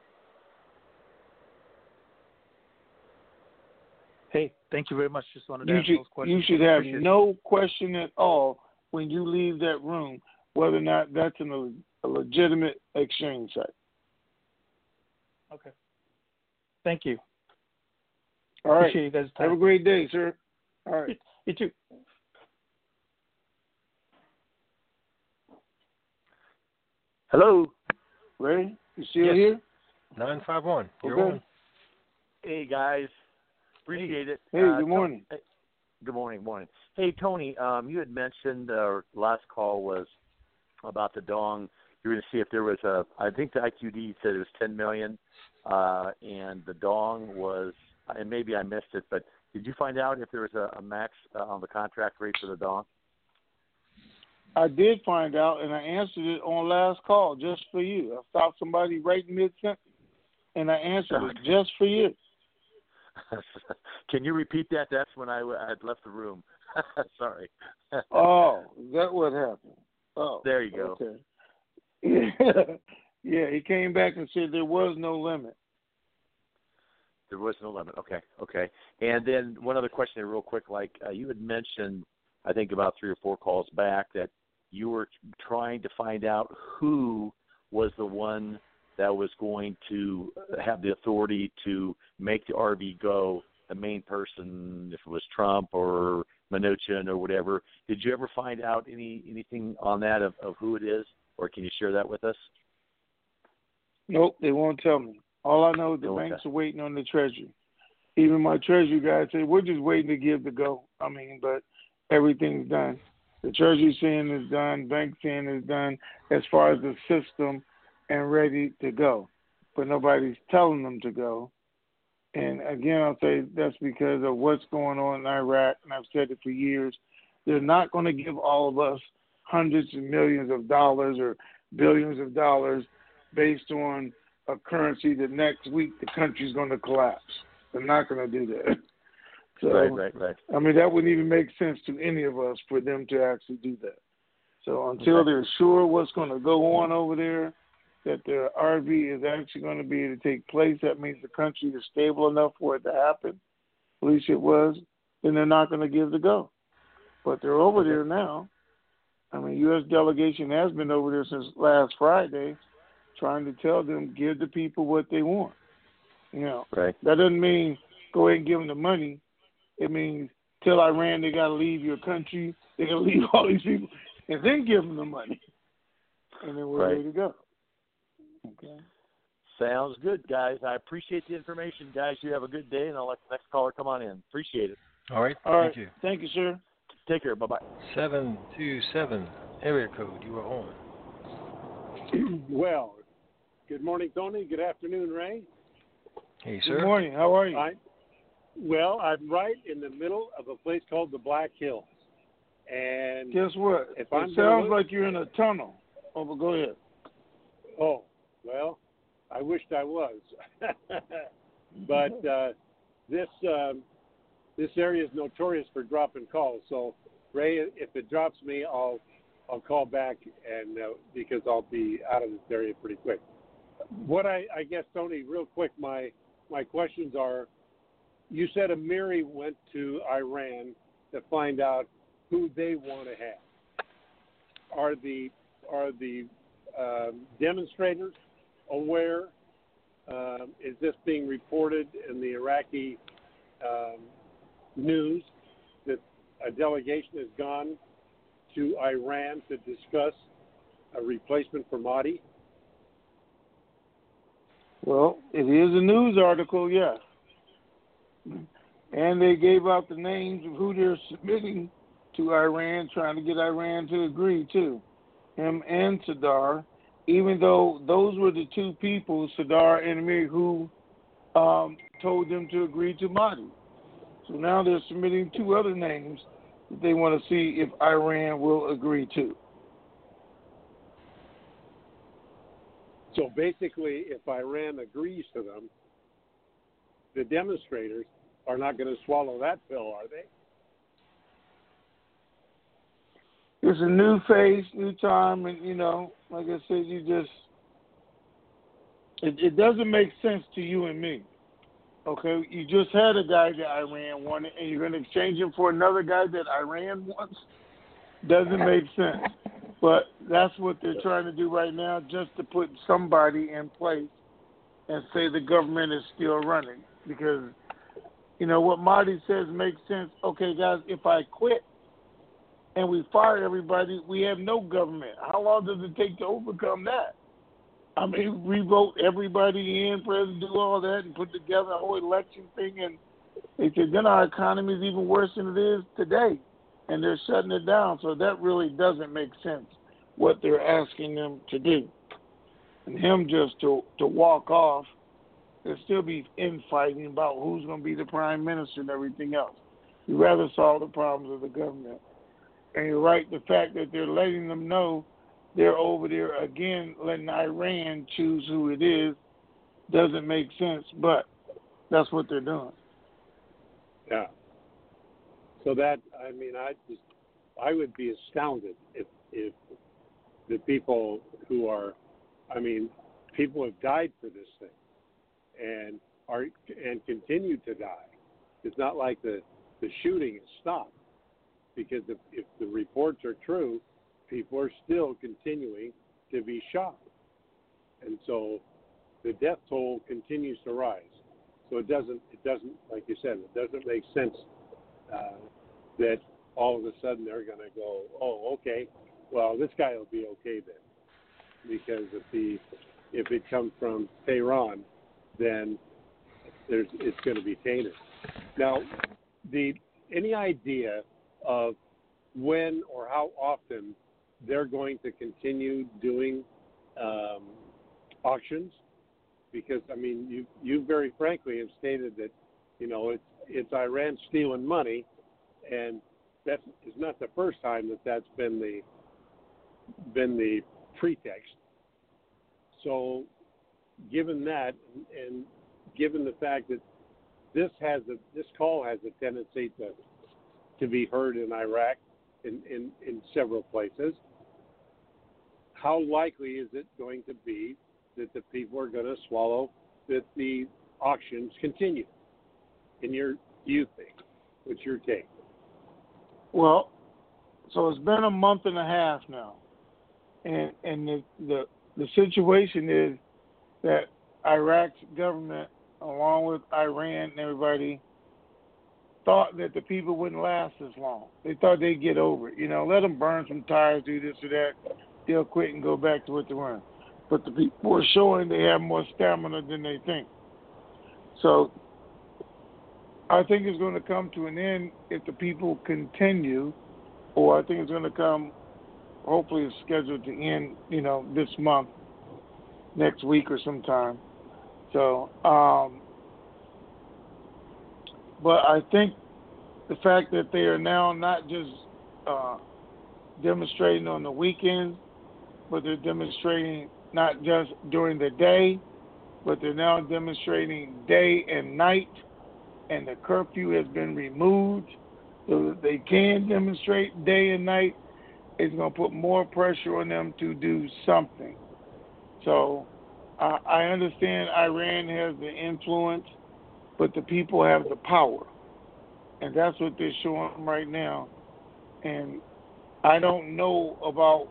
Hey, thank you very much. Just wanted to You ask should, those questions. you should have Appreciate no it. question at all when you leave that room whether or not that's an, a legitimate exchange site. Okay. Thank you. All right. Appreciate you guys' time. Have a great day, sir. All right. You too. Hello. Ray, you still yes. here? nine five one. You're okay. on. Hey, guys. Appreciate it. Hey, uh, good morning. Tony, good morning, morning. Hey, Tony, um, you had mentioned, uh, last call was about the dong. You were going to see if there was a, I think the I Q D said it was ten million dollars, uh, and the dong was, and maybe I missed it, but did you find out if there was a, a max uh, on the contract rate for the dong? I did find out, and I answered it on last call just for you. I stopped somebody right in mid-sentence, and I answered it just for you. Can you repeat that? That's when I had left the room. Sorry. Oh, is that what happened? Oh, there you go. Okay. Yeah, yeah. He came back and said there was no limit. There was no limit. Okay, okay. And then one other question, real quick. Like uh, you had mentioned, I think about three or four calls back, that you were trying to find out who was the one that was going to have the authority to make the R V go, the main person, if it was Trump or Mnuchin or whatever. Did you ever find out any anything on that of, of who it is, or can you share that with us? Nope, they won't tell me. All I know is the They won't banks tell. are waiting on the Treasury. Even my Treasury guy said, we're just waiting to give the go. I mean, but everything's done. The Treasury saying is done, bank saying is done as far as the system and ready to go. But nobody's telling them to go. And again, I'll say that's because of what's going on in Iraq, and I've said it for years. They're not going to give all of us hundreds of millions of dollars or billions of dollars based on a currency that next week the country's going to collapse. They're not going to do that. So, right, right, right. I mean, that wouldn't even make sense to any of us for them to actually do that. So until okay. they're sure what's going to go on over there, that the R V is actually going to be able to take place, that means the country is stable enough for it to happen, at least it was, then they're not going to give the go. But they're over okay. there now. I mean, U S delegation has been over there since last Friday trying to tell them, give the people what they want. You know, right. That doesn't mean go ahead and give them the money. It means tell Iran they got to leave your country, they got to leave all these people, and then give them the money. And then we're right. ready to go. Okay. Sounds good, guys. I appreciate the information, guys. You have a good day, and I'll let the next caller come on in. Appreciate it. All right. All right. Thank you. Thank you, sir. Take care. Bye-bye. seven two seven, area code. You are on. Well, good morning, Tony. Good afternoon, Ray. Hey, sir. Good morning. How are you? I, well, I'm right in the middle of a place called the Black Hills. And guess what? If it I'm sounds look, like you're in a tunnel. Oh, but go ahead. Oh, well, I wished I was. But uh, this um, this area is notorious for dropping calls. So, Ray, if it drops me, I'll I'll call back, and uh, because I'll be out of this area pretty quick. What I, I guess, Tony, real quick, my my questions are: you said Amiri went to Iran to find out who they want to have. Are the are the um, demonstrators aware? Um, is this being reported in the Iraqi um, news that a delegation has gone to Iran to discuss a replacement for Mahdi? Well, it is a news article, yes. And they gave out the names of who they're submitting to Iran, trying to get Iran to agree to, him and Sadr, even though those were the two people, Sadr and Amir, who um, told them to agree to Mahdi. So now they're submitting two other names that they want to see if Iran will agree to. So basically, if Iran agrees to them, the demonstrators are not going to swallow that pill, are they? It's a new phase, new time, and, you know, like I said, you just, it, it doesn't make sense to you and me. Okay, you just had a guy that Iran wanted, and you're going to exchange him for another guy that Iran wants? Doesn't make sense. But that's what they're trying to do right now, just to put somebody in place and say the government is still running. Because, you know, what Mahdi says makes sense. Okay, guys, if I quit and we fire everybody, we have no government. How long does it take to overcome that? I mean, we vote everybody in, president, do all that, and put together a whole election thing, and they said then our economy is even worse than it is today, and they're shutting it down. So that really doesn't make sense, what they're asking them to do. And him just to, to walk off, there'll still be infighting about who's going to be the prime minister and everything else. You'd rather solve the problems of the government. And you're right, the fact that they're letting them know they're over there again, letting Iran choose who it is, doesn't make sense, but that's what they're doing. Yeah. So that, I mean, I just, I would be astounded if, if the people who are, I mean, people have died for this thing and are, and continue to die. It's not like the, the shooting has stopped, because if, if the reports are true, people are still continuing to be shot. And so the death toll continues to rise. So it doesn't, it doesn't, like you said, it doesn't make sense uh, that all of a sudden they're going to go, oh, okay, well, this guy will be okay then. Because if the, if it comes from Tehran, then there's, it's going to be tainted. Now, the, any idea of when or how often they're going to continue doing um, auctions? Because, I mean, you you very frankly have stated that, you know, it's it's Iran stealing money, and that is not the first time that that's been the been the pretext. So, given that, and given the fact that this has a this call has a tendency to to be heard in Iraq in, in, in several places, how likely is it going to be that the people are going to swallow that the auctions continue? In your, do you think? What's your take? Well, so it's been a month and a half now, and and the the, the situation is that Iraq's government, along with Iran and everybody, thought that the people wouldn't last as long. They thought they'd get over it. You know, let them burn some tires, do this or that. They'll quit and go back to what they were. But the people are showing they have more stamina than they think. So I think it's going to come to an end if the people continue, or I think it's going to come, hopefully it's scheduled to end, you know, this month, next week or sometime. So, um, but I think the fact that they are now not just uh, demonstrating on the weekends, but they're demonstrating not just during the day, but they're now demonstrating day and night, and the curfew has been removed so that they can demonstrate day and night. It's going to put more pressure on them to do something. So uh, I understand Iran has the influence, but the people have the power. And that's what they're showing right now. And I don't know about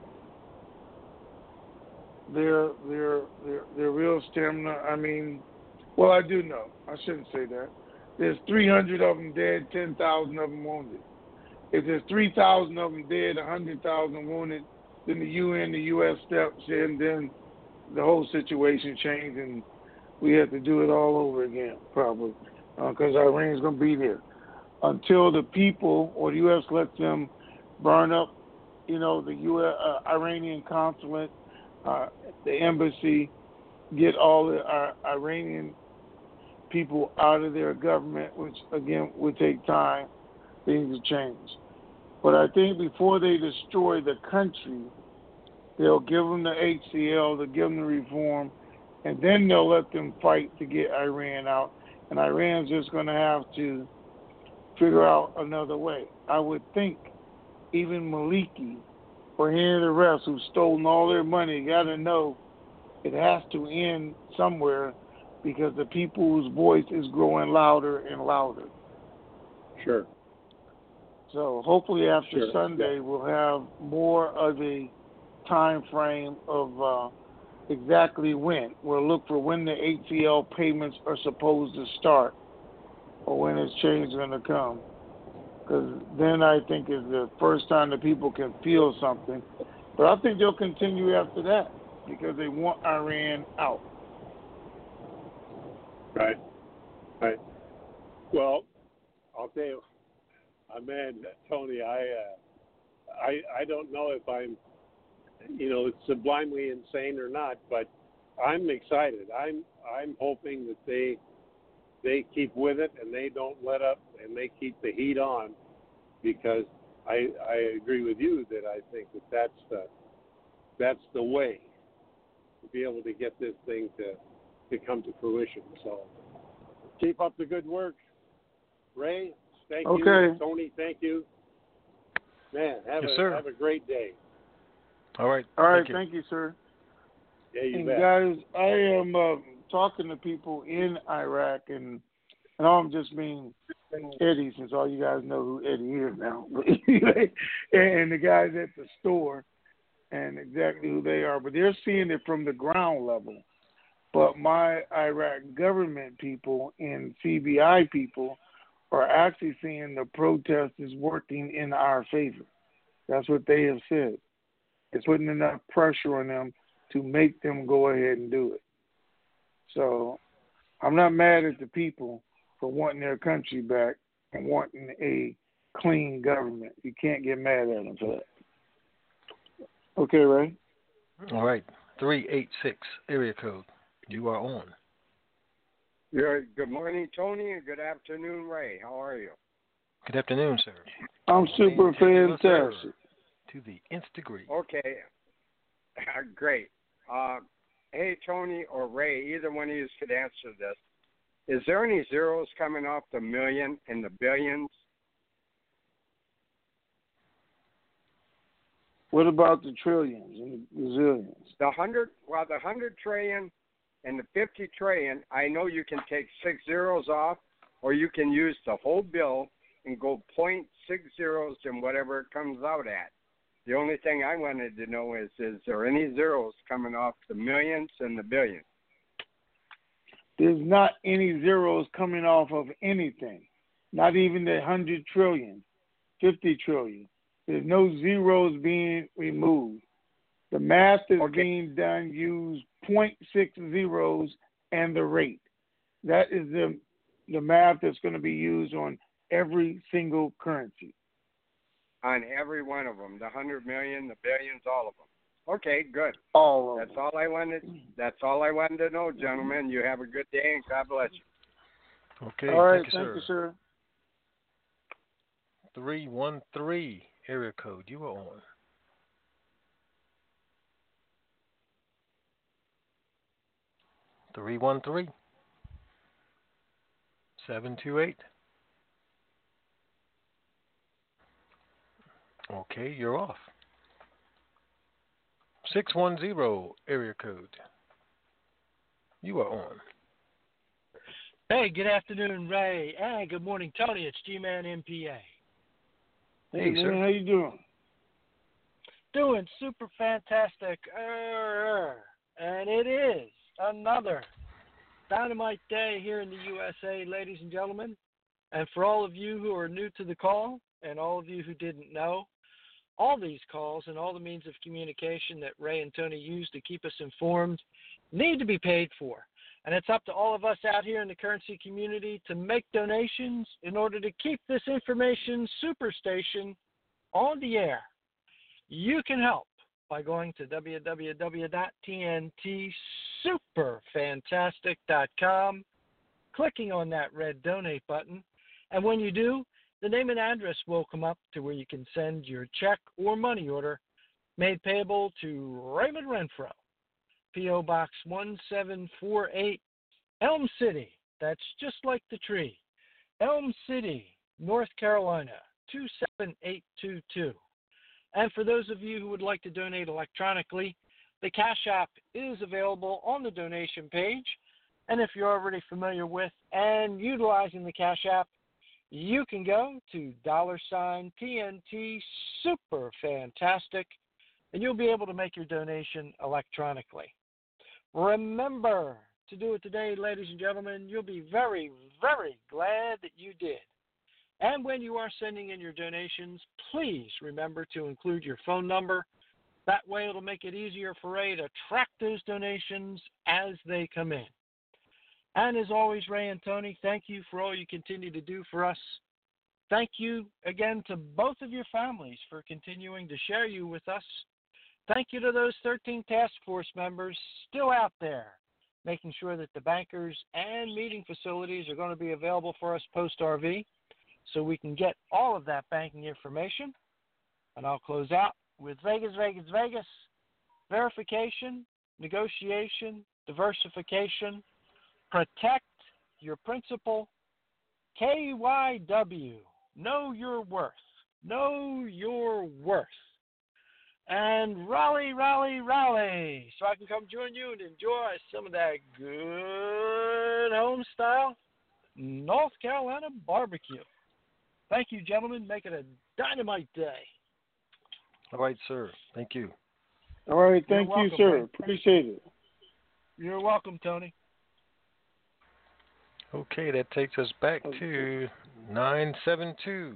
their their their their real stamina. I mean, well, I do know. I shouldn't say that. There's three hundred of them dead, ten thousand of them wounded. If there's three thousand of them dead, one hundred thousand wounded, then the U N, the U S steps in, then the whole situation changed, and we have to do it all over again, probably, because uh, Iran's going to be there. Until the people or the U S lets them burn up, you know, the U S, uh, Iranian consulate, uh, the embassy, get all the uh, Iranian people out of their government, which, again, would take time, things will change. But I think before they destroy the country, they'll give them the H C L, they'll give them the reform, and then they'll let them fight to get Iran out. And Iran's just going to have to figure out another way. I would think even Maliki or any of the rest who've stolen all their money got to know it has to end somewhere, because the people's voice is growing louder and louder. Sure. So hopefully after Sure. Sunday Yeah. we'll have more of a time frame of uh, exactly when. We'll look for when the H C L payments are supposed to start or when this change is going to come. Because then I think is the first time that people can feel something. But I think they'll continue after that because they want Iran out. Right. Right. Well, I'll tell you, uh, man, Tony, I, uh, I, I don't know if I'm, you know, sublimely insane or not, but I'm excited. I'm, I'm hoping that they, they keep with it and they don't let up and they keep the heat on, because I, I agree with you that I think that that's the, that's the way to be able to get this thing to, to come to fruition. So keep up the good work. Ray, thank okay. you. Tony, thank you. Man, have, yes, a, sir. have a great day. All right. All right, thank you, thank you, sir. Yeah, you and bet. guys, I am uh, talking to people in Iraq, and and I'm just mean Eddie, since all you guys know who Eddie is now, and the guys at the store, and exactly who they are. But they're seeing it from the ground level. But my Iraq government people and C B I people are actually seeing the protest is working in our favor. That's what they have said. It's putting enough pressure on them to make them go ahead and do it. So I'm not mad at the people for wanting their country back and wanting a clean government. You can't get mad at them for that. Okay, Ray? All right. three eight six area code. You are on. Good, good morning, Tony, and good afternoon, Ray. How are you? Good afternoon, sir. I'm super fantastic. To the nth degree. Okay. Great. Uh, hey, Tony or Ray, either one of you could answer this. Is there any zeros coming off the million and the billions? What about the trillions and the zillions? The hundred, well, the hundred trillion and the fifty trillion, I know you can take six zeros off, or you can use the whole bill and go point six zeros and whatever it comes out at. The only thing I wanted to know is, is there any zeros coming off the millions and the billions? There's not any zeros coming off of anything, not even the one hundred trillion, fifty trillion. There's no zeros being removed. The math is okay. being done, use point six zeros and the rate. That is the the math that's going to be used on every single currency. On every one of them, the one hundred million, the billions, all of them. Okay, good. All of That's them. all I wanted. That's all I wanted to know, gentlemen. You have a good day, and God bless you. Okay, all right, thank you, thank sir. you, sir. three one three area code. You are on. three one three seven two eight. Okay, you're off. six one zero area code. You are on. Hey, good afternoon, Ray. Hey, good morning, Tony. It's G-Man M P A. Hey, Hey, man, sir. how you doing? Doing super fantastic. Uh, and it is another dynamite day here in the U S A, ladies and gentlemen. And for all of you who are new to the call and all of you who didn't know, all these calls and all the means of communication that Ray and Tony use to keep us informed need to be paid for. And it's up to all of us out here in the currency community to make donations in order to keep this information superstation on the air. You can help by going to w w w dot t n t super fantastic dot com, clicking on that red donate button, and when you do, the name and address will come up to where you can send your check or money order made payable to Raymond Renfro, P O. Box one seven four eight, Elm City. That's just like the tree. Elm City, North Carolina, two seven eight two two. And for those of you who would like to donate electronically, the Cash App is available on the donation page. And if you're already familiar with and utilizing the Cash App, you can go to dollar sign T N T Super Fantastic, and you'll be able to make your donation electronically. Remember to do it today, ladies and gentlemen. You'll be very, very glad that you did. And when you are sending in your donations, please remember to include your phone number. That way it'll make it easier for Ray to track those donations as they come in. And as always, Ray and Tony, thank you for all you continue to do for us. Thank you again to both of your families for continuing to share you with us. Thank you to those thirteen task force members still out there, making sure that the bankers and meeting facilities are going to be available for us post-R V so we can get all of that banking information. And I'll close out with Vegas, Vegas, Vegas, verification, negotiation, diversification, protect your principal, K Y W, know your worth, know your worth. And rally, rally, rally, so I can come join you and enjoy some of that good home-style North Carolina barbecue. Thank you, gentlemen. Make it a dynamite day. All right, sir. Thank you. All right. Thank You're you, welcome, sir. man. Appreciate it. You're welcome, Tony. Okay, that takes us back to nine seven two.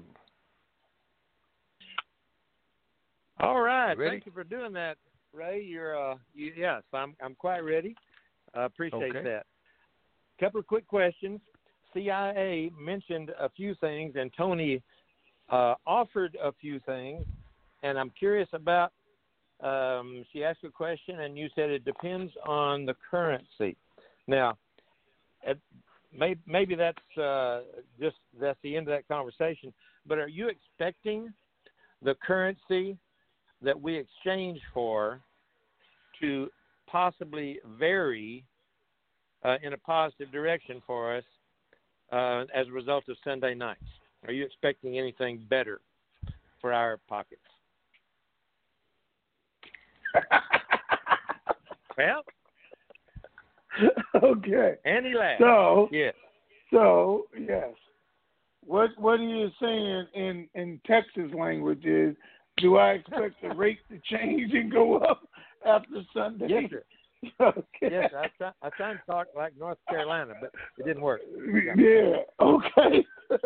All right, You ready? thank you for doing that, Ray. You're, uh, you, yes, I'm, I'm quite ready. I uh, appreciate Okay. that. Couple of quick questions. C I A mentioned a few things, and Tony uh, offered a few things, and I'm curious about. Um, she asked a question, and you said it depends on the currency. Now, it, may, maybe that's uh, just that's the end of that conversation. But are you expecting the currency that we exchange for to possibly vary uh, in a positive direction for us uh, as a result of Sunday nights? Are you expecting anything better for our pockets? Well, okay. And he laughed. So, yes. So, yes. What What are you saying in in Texas language is? Do I expect the rate to change and go up after Sunday? Yes, sir. Okay. Yes, I try, I try to talk like North Carolina, but it didn't work. Yeah. yeah. Okay.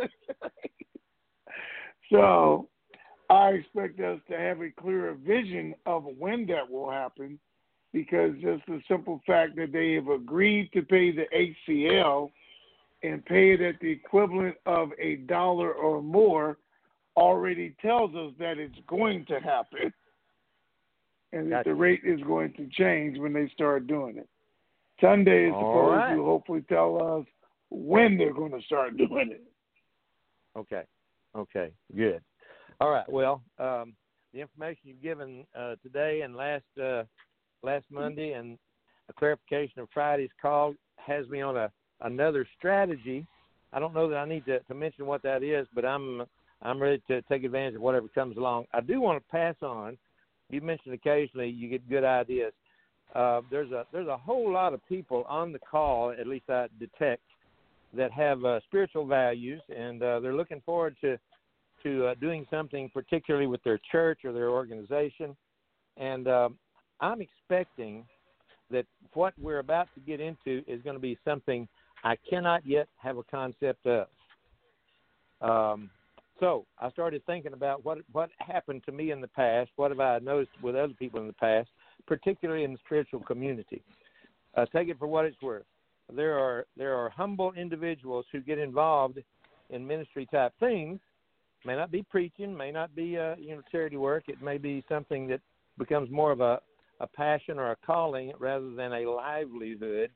So, I expect us to have a clearer vision of when that will happen, because just the simple fact that they have agreed to pay the H C L and pay it at the equivalent of a dollar or more already tells us that it's going to happen, and that Gotcha. the rate is going to change when they start doing it. Sunday is All supposed right. to hopefully tell us when they're going to start doing it. Okay. Okay. Good. All right. Well, um, the information you've given uh, today and last uh, last Monday, and a clarification of Friday's call, has me on a another strategy. I don't know that I need to, to mention what that is, but I'm I'm ready to take advantage of whatever comes along. I do want to pass on. You mentioned occasionally you get good ideas. Uh, there's a there's a whole lot of people on the call, at least I detect, that have uh, spiritual values, and uh, they're looking forward to to uh, doing something particularly with their church or their organization. And um, I'm expecting that what we're about to get into is going to be something I cannot yet have a concept of. Um, so I started thinking about what what happened to me in the past, what have I noticed with other people in the past, particularly in the spiritual community. Uh, take it for what it's worth. there are there are humble individuals who get involved in ministry type things. May not be preaching, may not be uh, you know charity work. It may be something that becomes more of a, a passion or a calling rather than a livelihood.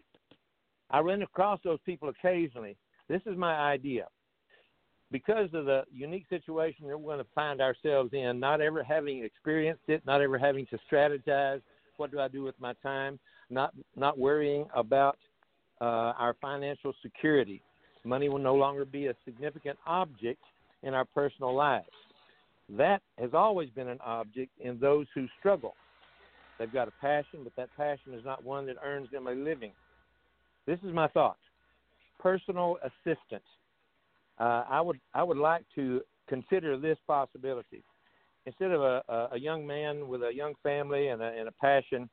I run across those people occasionally. This is my idea. Because of the unique situation that we're going to find ourselves in, not ever having experienced it, not ever having to strategize, what do I do with my time, not not worrying about uh, our financial security. Money will no longer be a significant object in our personal lives. That has always been an object in those who struggle. They've got a passion, but that passion is not one that earns them a living. This is my thought. Personal assistant. Uh, I would I would like to consider this possibility. Instead of a, a, a young man with a young family and a, and a passion,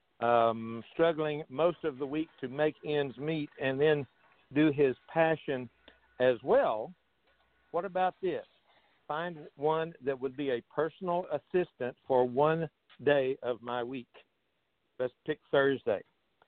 um, struggling most of the week to make ends meet and then do his passion as well, what about this? Find one that would be a personal assistant for one day of my week. Let's pick Thursday.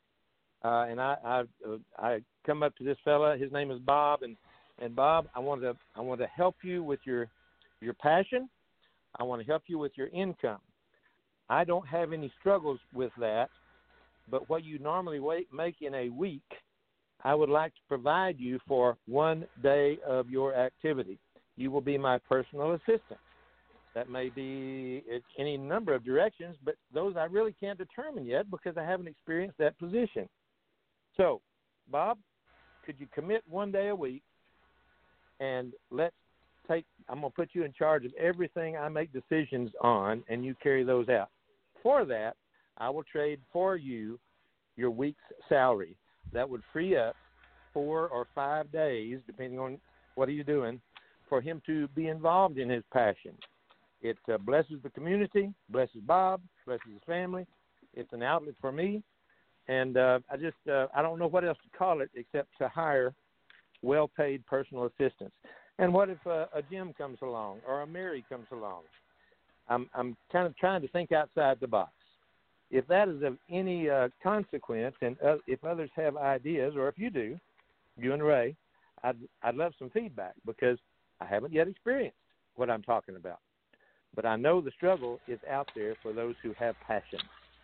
Uh, and I, I I come up to this fella. His name is Bob, and, and Bob, I want to I want to help you with your your passion. I want to help you with your income. I don't have any struggles with that, but what you normally wait, make in a week, I would like to provide you for one day of your activity. You will be my personal assistant. That may be in any number of directions, but those I really can't determine yet because I haven't experienced that position. So, Bob, could you commit one day a week and let's take, I'm going to put you in charge of everything I make decisions on, and you carry those out. For that, I will trade for you your week's salary. That would free up four or five days, depending on what are you doing, for him to be involved in his passion. It uh, blesses the community, blesses Bob, blesses his family. It's an outlet for me. And uh, I just, uh, I don't know what else to call it except to hire well-paid personal assistants. And what if uh, a Jim comes along or a Mary comes along? I'm, I'm kind of trying to think outside the box. If that is of any uh, consequence, and uh, if others have ideas, or if you do, you and Ray, I'd, I'd love some feedback because I haven't yet experienced what I'm talking about. But I know the struggle is out there for those who have passion.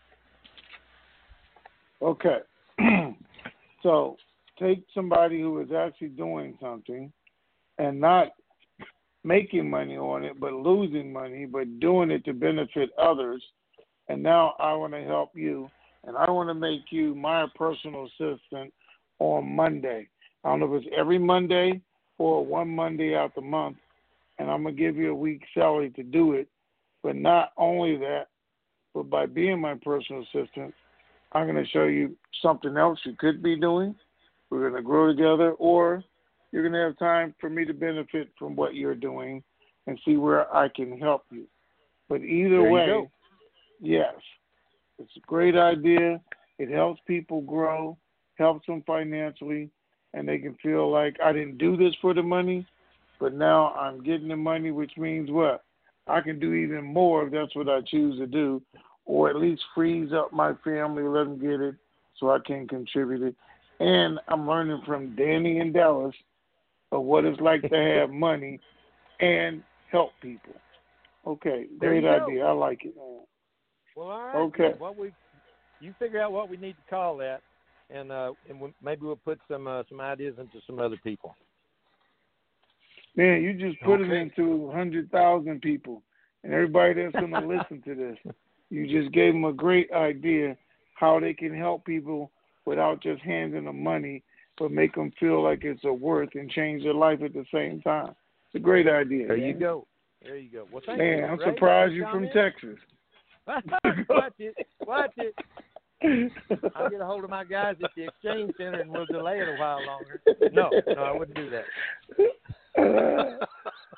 Okay. So take somebody who is actually doing something and not making money on it, but losing money, but doing it to benefit others. And now I want to help you, and I want to make you my personal assistant on Monday. I don't know if it's every Monday or one Monday out the month, and I'm going to give you a week's salary to do it. But not only that, but by being my personal assistant, I'm going to show you something else you could be doing. We're going to grow together, or you're going to have time for me to benefit from what you're doing and see where I can help you. But either there way, you go. Yes, it's a great idea. It helps people grow, helps them financially, and they can feel like I didn't do this for the money, but now I'm getting the money, which means what? I can do even more if that's what I choose to do, or at least frees up my family, let them get it so I can contribute it. And I'm learning from Danny and Dallas of what it's like to have money and help people. Okay, great idea. I like it, man. Well, all right. Okay. What we, you figure out what we need to call that, and uh, and we, maybe we'll put some uh, some ideas into some other people. Man, you just put okay. it into one hundred thousand people, and everybody that's going to listen to this. You just gave them a great idea how they can help people without just handing them money, but make them feel like it's a worth and change their life at the same time. It's a great idea. There man. you go. There you go. Well, thank man, you. I'm Ray, surprised you're from comment? Texas. Watch it. Watch it. I'll get a hold of my guys at the Exchange Center and we'll delay it a while longer. No, no, I wouldn't do that. Uh,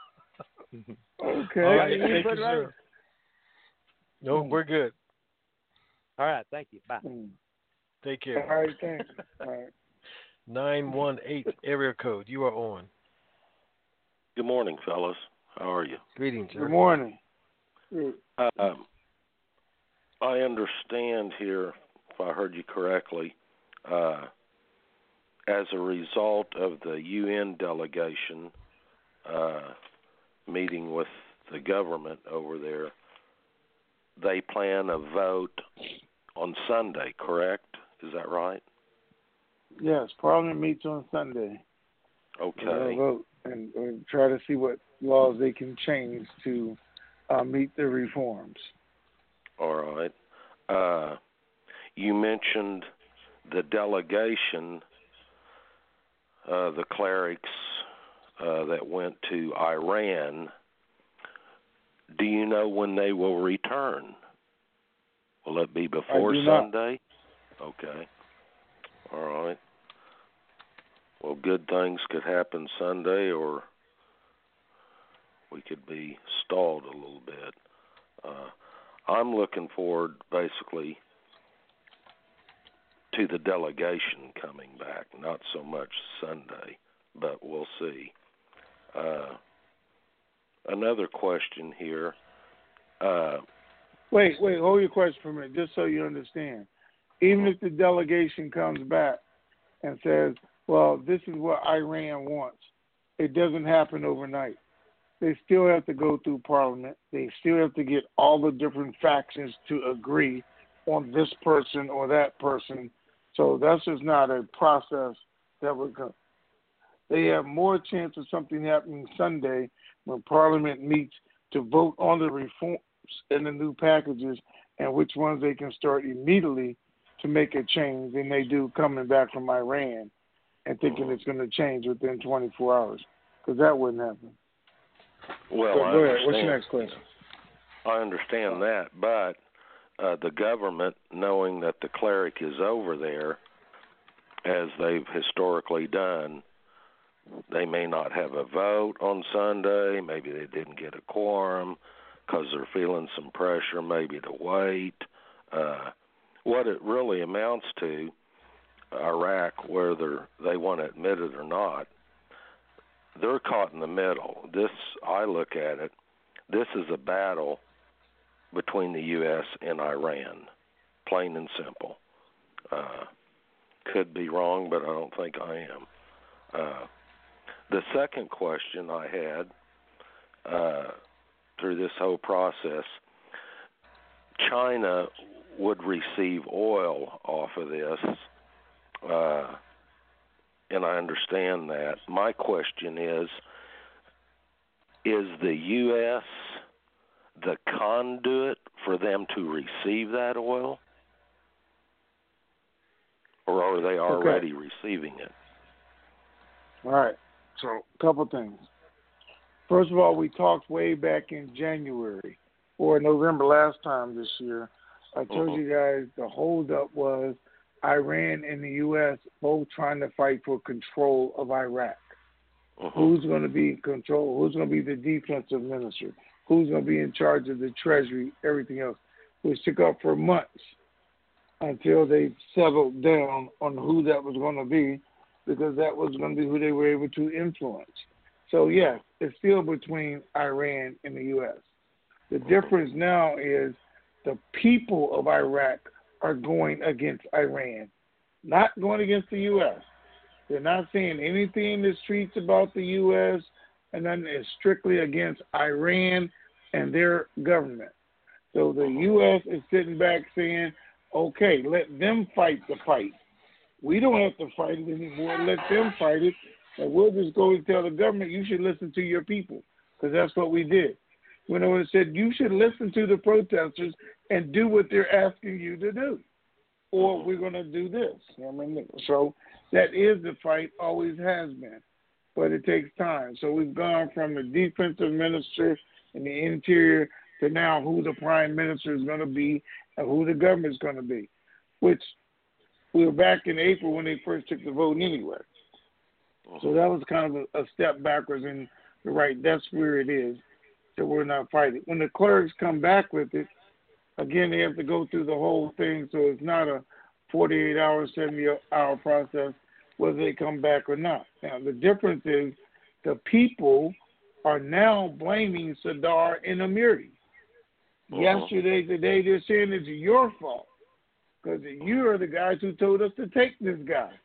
okay. All right, thank you, sir. No, we're good. All right, thank you. Bye. Take care. All right, thanks. All right. nine one eight area code. You are on. Good morning, fellas. How are you? Greetings, sir. Good morning. Uh, um, I understand here, if I heard you correctly, uh, as a result of the U N delegation uh, meeting with the government over there, they plan a vote on Sunday, correct? Is that right? Yes, Parliament meets on Sunday. Okay. They'll vote and, and try to see what laws they can change to uh, meet the reforms. All right. Uh, you mentioned the delegation, uh, the clerics uh, that went to Iran. Do you know when they will return? Will it be before Sunday? Okay. All right. Well, good things could happen Sunday, or we could be stalled a little bit. Uh, I'm looking forward, basically, to the delegation coming back. Not so much Sunday, but we'll see. Uh, another question here. Uh, wait, wait, hold your question for a minute, just so you understand. Even if the delegation comes back and says, well, this is what Iran wants, it doesn't happen overnight. They still have to go through Parliament. They still have to get all the different factions to agree on this person or that person. So that's just not a process that would go. They have more chance of something happening Sunday when Parliament meets to vote on the reforms and the new packages and which ones they can start immediately to make a change than they do coming back from Iran and thinking it's going to change within twenty-four hours, because that wouldn't happen. Well, so, I go ahead. understand. What's your next question? I understand that, but uh, the government, knowing that the cleric is over there, as they've historically done, they may not have a vote on Sunday. Maybe they didn't get a quorum because they're feeling some pressure maybe to wait. Uh, what it really amounts to, Iraq, whether they want to admit it or not, they're caught in the middle. This, I look at it, this is a battle between the U S and Iran, plain and simple. Uh, could be wrong, but I don't think I am. Uh, the second question I had uh, through this whole process, China would receive oil off of this, uh, and I understand that. My question is, is the U S the conduit for them to receive that oil? Or are they already okay. receiving it? All right. So, a couple things. First of all, we talked way back in January or November last time this year. I told uh-huh. you guys the holdup was Iran and the U S both trying to fight for control of Iraq. Uh-huh. Who's going to be in control? Who's going to be the defensive minister? Who's going to be in charge of the treasury, everything else, which took up for months until they settled down on who that was going to be, because that was going to be who they were able to influence. So, yes, it's still between Iran and the U S. The difference now is the people of Iraq are going against Iran, not going against the U S. They're not saying anything in the streets about the U S, and then it's strictly against Iran and their government. So the U S is sitting back saying, okay, let them fight the fight. We don't have to fight it anymore. Let them fight it, and we'll just go and tell the government, you should listen to your people, because that's what we did. When it said you should listen to the protesters and do what they're asking you to do, or we're going to do this. I mean, so that is the fight, always has been, but it takes time. So we've gone from the defensive minister and the interior to now who the prime minister is going to be and who the government is going to be, which we were back in April when they first took the vote anyway. So that was kind of a, a step backwards in the right. That's where it is. So we're not fighting. When the clerks come back with it, again, they have to go through the whole thing. So it's not a forty-eight hour, seventy hour process whether they come back or not. Now, the difference is the people are now blaming Sadr and Amiri. Uh-huh. Yesterday, today, they're saying it's your fault because you are the guys who told us to take this guy.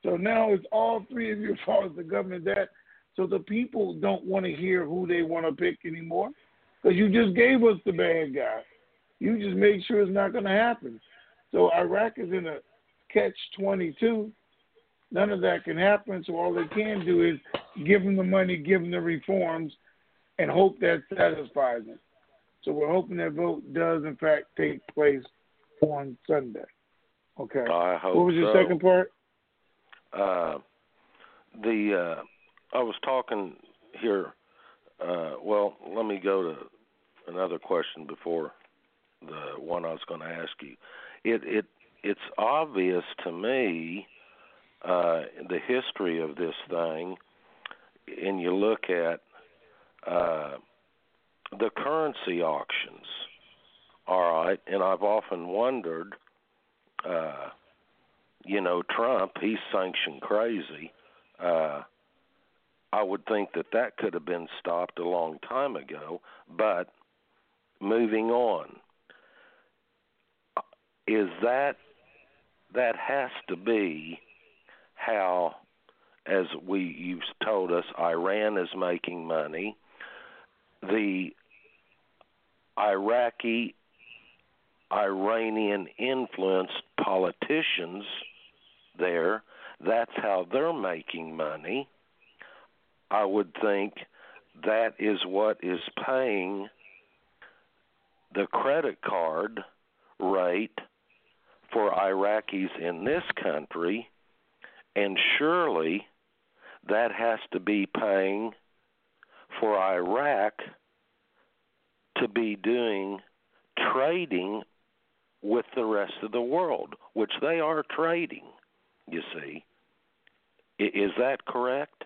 So now it's all three of your faults, the government, that. So the people don't want to hear who they want to pick anymore because you just gave us the bad guy. You just made sure it's not going to happen. So Iraq is in a catch twenty-two. None of that can happen. So all they can do is give them the money, give them the reforms, and hope that satisfies them. So we're hoping that vote does, in fact, take place on Sunday. Okay. I hope What was your so. second part? Uh, the uh, I was talking here. Uh, well, let me go to another question before the one I was going to ask you. It it it's obvious to me uh, the history of this thing, and you look at uh, the currency auctions. All right, and I've often wondered. Uh, you know, Trump, he's sanction crazy. Uh, I would think that that could have been stopped a long time ago. But moving on, is that that has to be how, as we you've told us, Iran is making money. The Iraqi Iranian influenced politicians there, that's how they're making money. I would think that is what is paying the credit card rate for Iraqis in this country, and surely that has to be paying for Iraq to be doing trading with the rest of the world, which they are trading, you see. Is that correct?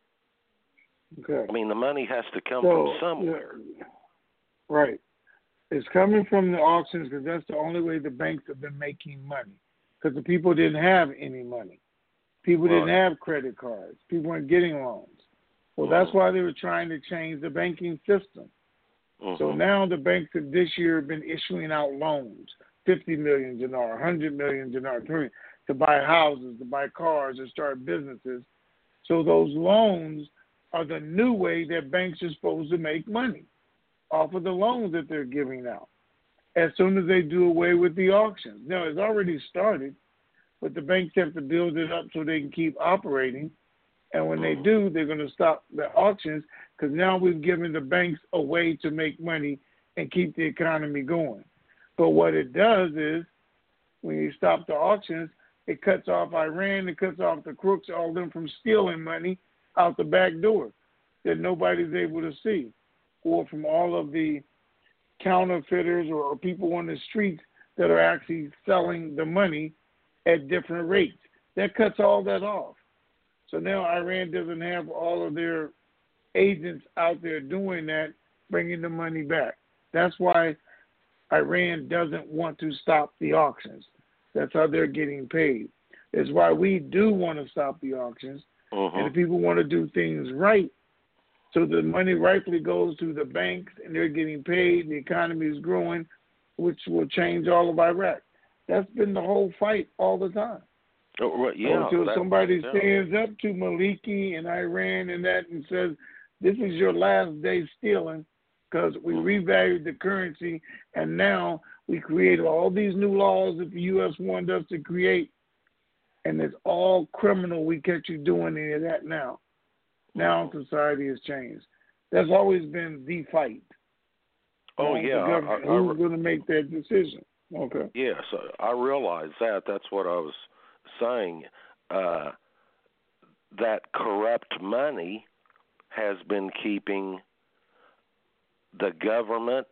Okay. I mean, the money has to come so, from somewhere. Yeah, right. It's coming from the auctions because that's the only way the banks have been making money, because the people didn't have any money. People Right. didn't have credit cards. People weren't getting loans. Well, Mhm. that's why they were trying to change the banking system. Mhm. So now the banks have this year been issuing out loans, fifty million dinar, one hundred million dinar, to buy houses, to buy cars, to start businesses. So those loans are the new way that banks are supposed to make money off of the loans that they're giving out as soon as they do away with the auctions. Now, it's already started, but the banks have to build it up so they can keep operating. And when they do, they're going to stop the auctions because now we've given the banks a way to make money and keep the economy going. But what it does is when you stop the auctions, it cuts off Iran, it cuts off the crooks, all of them from stealing money out the back door that nobody's able to see, or from all of the counterfeiters or, or people on the streets that are actually selling the money at different rates. That cuts all that off. So now Iran doesn't have all of their agents out there doing that, bringing the money back. That's why Iran doesn't want to stop the auctions. That's how they're getting paid. It's why we do want to stop the auctions. Uh-huh. And if people want to do things right, so the money rightfully goes to the banks and they're getting paid, the economy is growing, which will change all of Iraq. That's been the whole fight all the time. Oh, right, yeah, Until that, somebody yeah. stands up to Maliki and Iran and that and says, this is your last day stealing because we revalued the currency and now we created all these new laws that the U S wanted us to create, and it's all criminal. We catch you doing any of that now. Now society has changed. That's always been the fight. Oh, Um, yeah. the government. I, I, Who's going to make that decision? Okay. Yes, I realize that. That's what I was saying. Uh, that corrupt money has been keeping the government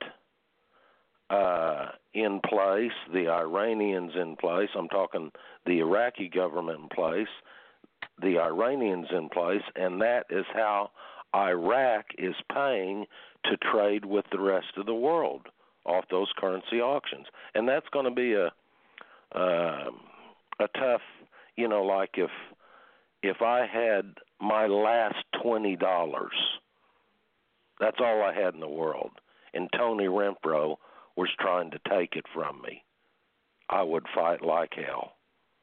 uh, in place, the Iranians in place. I'm talking the Iraqi government in place, the Iranians in place, and that is how Iraq is paying to trade with the rest of the world off those currency auctions. And that's going to be a uh, a tough, you know, like if if I had my last twenty dollars, that's all I had in the world, and Tony Renfro was trying to take it from me, I would fight like hell.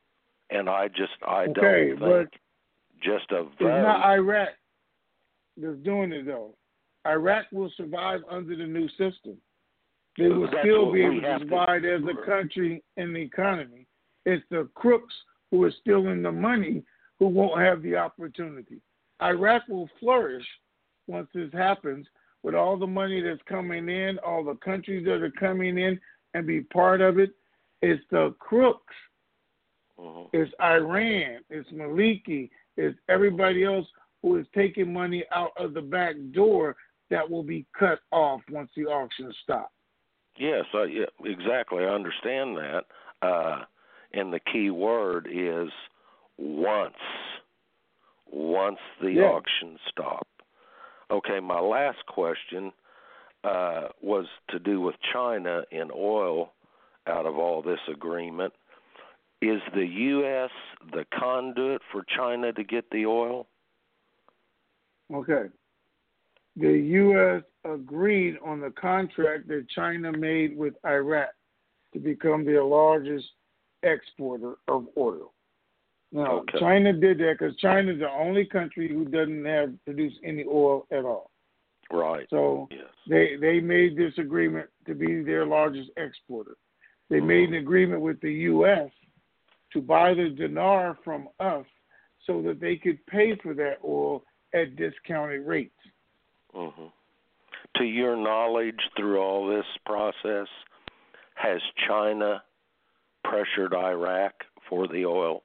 And I just, I okay, don't but think just a vote. It's not Iraq that's doing it, though. Iraq will survive under the new system. They will That's still what be we able to have to- survive as a country and the economy. It's the crooks who are stealing the money who won't have the opportunity. Iraq will flourish once this happens with all the money that's coming in, all the countries that are coming in and be part of it. It's the crooks. Mm-hmm. It's Iran. It's Maliki. It's everybody else who is taking money out of the back door that will be cut off once the auction stops. Yes, uh, yeah, exactly. I understand that. Uh, and the key word is once. Once the Yeah. auction stops. Okay, my last question uh, was to do with China and oil out of all this agreement. Is the U S the conduit for China to get the oil? Okay. The U S agreed on the contract that China made with Iraq to become their largest exporter of oil. Now, Okay. China did that because China is the only country who doesn't have produce any oil at all. Right. So yes. they they made this agreement to be their largest exporter. They made an agreement with the U S to buy the dinar from us so that they could pay for that oil at discounted rates. Mm-hmm. To your knowledge, through all this process, has China pressured Iraq for the oil?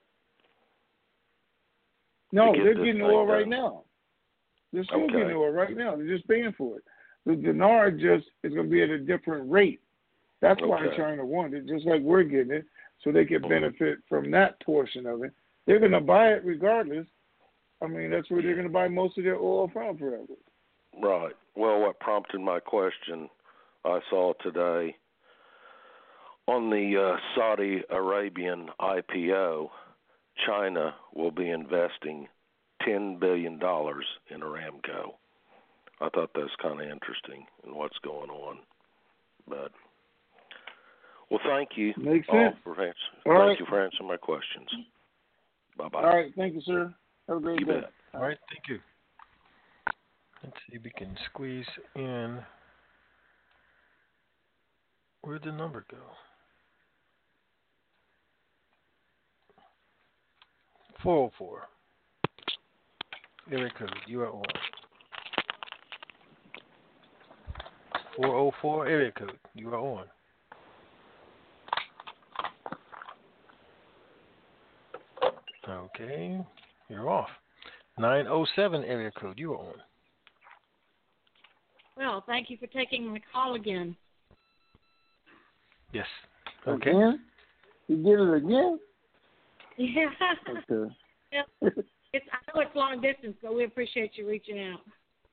No, get they're this getting thing oil right done? now. They're still Okay. getting oil right now. They're just paying for it. The dinar just is going to be at a different rate. That's why Okay. China wants it, just like we're getting it, so they can benefit from that portion of it. They're going to buy it regardless. I mean, that's where they're going to buy most of their oil from forever. Right. Well, what prompted my question, I saw today on the uh, Saudi Arabian I P O, China will be investing ten billion dollars in Aramco. I thought that's kind of interesting in what's going on. But, well, thank you. Makes all sense. For ans- All thank right. you for answering my questions. Bye-bye. All right. Thank you, sir. Have a great You day. bet. All right, thank you. Let's see if we can squeeze in. Where'd the number go? four oh four. Area code, you are on. four oh four area code, you are on. Okay, you're off. nine oh seven area code, you are on. Well, thank you for taking my call again. Yes. Okay. Again? You did it again? Yeah. Okay. Yeah. It's, I know it's long distance, but we appreciate you reaching out.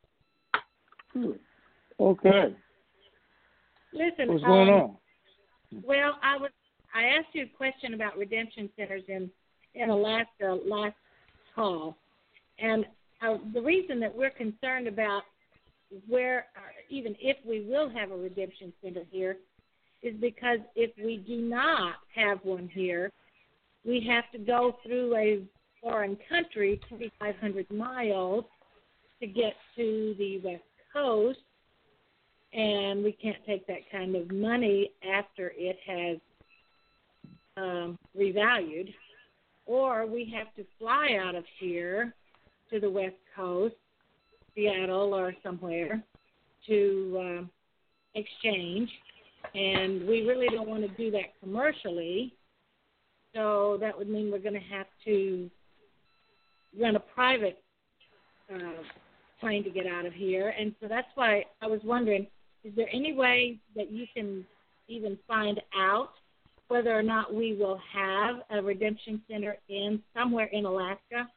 Okay. Listen, What's going um, on? Well, I was I asked you a question about redemption centers in in Alaska last call, and uh, the reason that we're concerned about where, uh, even if we will have a redemption center here, is because if we do not have one here, we have to go through a foreign country, twenty-five hundred miles, to get to the West Coast, and we can't take that kind of money after it has um, revalued, or we have to fly out of here to the West Coast, Seattle or somewhere, to um, exchange, and we really don't want to do that commercially, so that would mean we're going to have to run a private uh, plane to get out of here, and so that's why I was wondering, is there any way that you can even find out whether or not we will have a redemption center in somewhere in Alaska?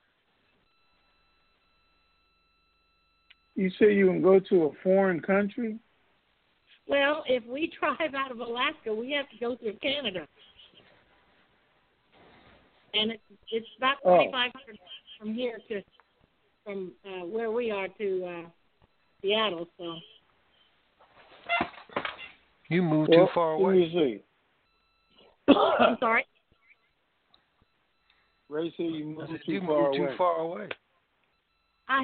You say you can go to a foreign country? Well, if we drive out of Alaska, we have to go through Canada. And it's, it's about Oh. twenty-five hundred from here to, from uh, where we are to uh, Seattle, so. You moved Well, too far let away. me see. I'm sorry? Ray said you moved I said, too you far moved too away. far away. I,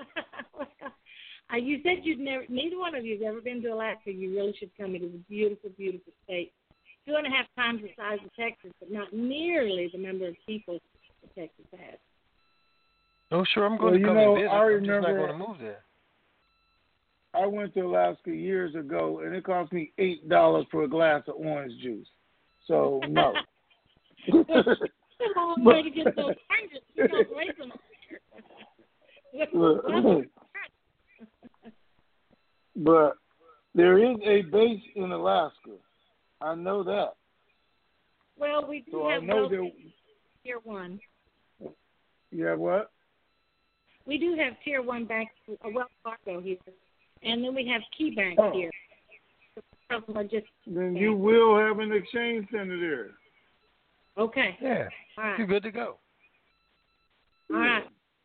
I you said you'd never. Neither one of you has ever been to Alaska. You really should come. It is a beautiful, beautiful state. Two and a half times the size of Texas, but not nearly the number of people that Texas has. Oh, sure, I'm going Well, to you come know, and visit. I I'm just not remember- going to move there. I went to Alaska years ago, and it cost me eight dollars for a glass of orange juice. So no. It's a long way to get those oranges. You don't raise them here. Look, but there is a base in Alaska. I know that. Well, we do So I have know Wells that. Tier One. You have what? We do have Tier One banks, uh, Wells Fargo here, and then we have Key Bank Oh. here. Some of them are just Then you will have an exchange center there. okay. Yeah, All right. you're good to go. All right.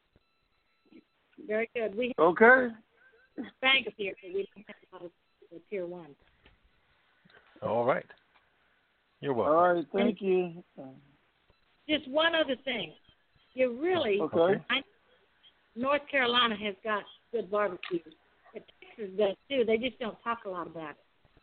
Very good. We Okay. have banks here, but we don't have a lot of uh, Tier One. All right. You're welcome. All right. Thank you. Just one other thing. You really, Okay. I, North Carolina has got good barbecue. But Texas does too. They just don't talk a lot about it.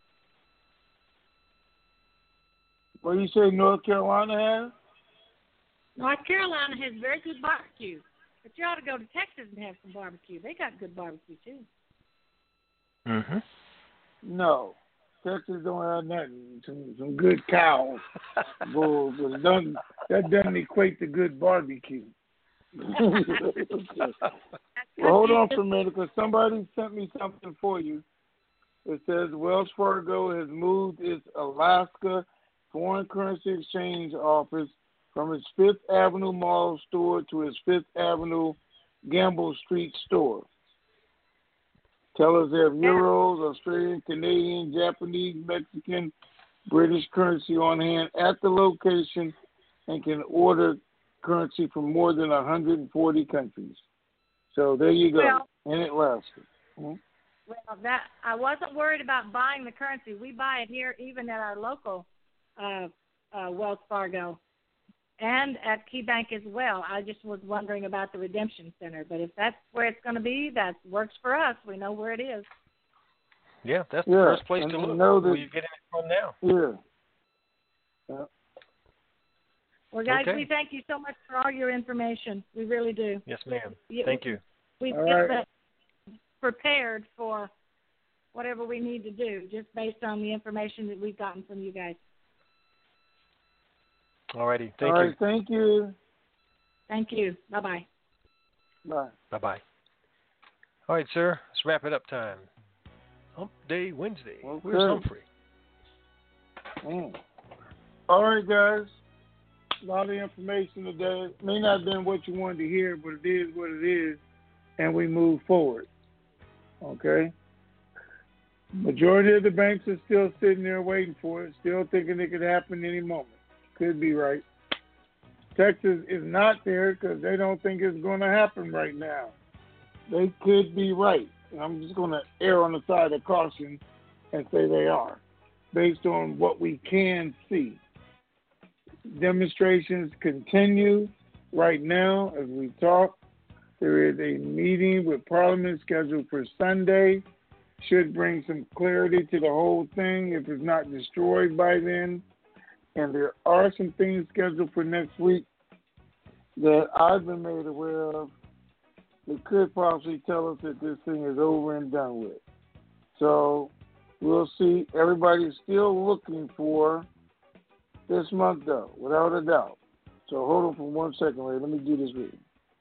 What do you say North Carolina has? North Carolina has very good barbecue. But you ought to go to Texas and have some barbecue. They got good barbecue too. Mm-hmm. No. Texas don't have nothing. Some some good cows, bulls, but it doesn't, that doesn't equate to good barbecue. Okay. Well, hold on for a minute, because somebody sent me something for you. It says Wells Fargo has moved its Alaska foreign currency exchange office from its Fifth Avenue Mall store to its Fifth Avenue Gamble Street store. Tell us they have euros, Australian, Canadian, Japanese, Mexican, British currency on hand at the location and can order currency from more than one hundred forty countries. So there you go, Well, in Alaska. Hmm? Well, that I wasn't worried about buying the currency. We buy it here, even at our local uh, uh, Wells Fargo, and at Key Bank as well. I just was wondering about the redemption center, but if that's where it's going to be, that works for us. We know where it is. Yeah, that's the Yeah, first place and to you look. know that- Where you getting it from now? Yeah. Yeah. Well, guys, Okay. we thank you so much for all your information. We really do. Yes, ma'am. Yeah, Thank you. We All feel right. that prepared for whatever we need to do, just based on the information that we've gotten from you guys. All righty. Thank All you. right, thank you. Thank you. Bye-bye. Bye. Bye-bye. All right, sir. Let's wrap it up time. Hump Day Wednesday. Okay. Where's Humphrey? Mm. All right, guys. A lot of information today. May not have been what you wanted to hear, but it is what it is, and we move forward. Okay? Majority of the banks are still sitting there waiting for it, still thinking it could happen any moment. Could be right. Texas is not there because they don't think it's going to happen right now. They could be right. And I'm just going to err on the side of caution and say they are, based on what we can see. Demonstrations continue right now as we talk. There is a meeting with Parliament scheduled for Sunday. Should bring some clarity to the whole thing if it's not destroyed by then. And there are some things scheduled for next week that I've been made aware of that could possibly tell us that this thing is over and done with. So we'll see. Everybody's still looking for this month, though, without a doubt. So hold on for one second, Ray. Let me do this reading.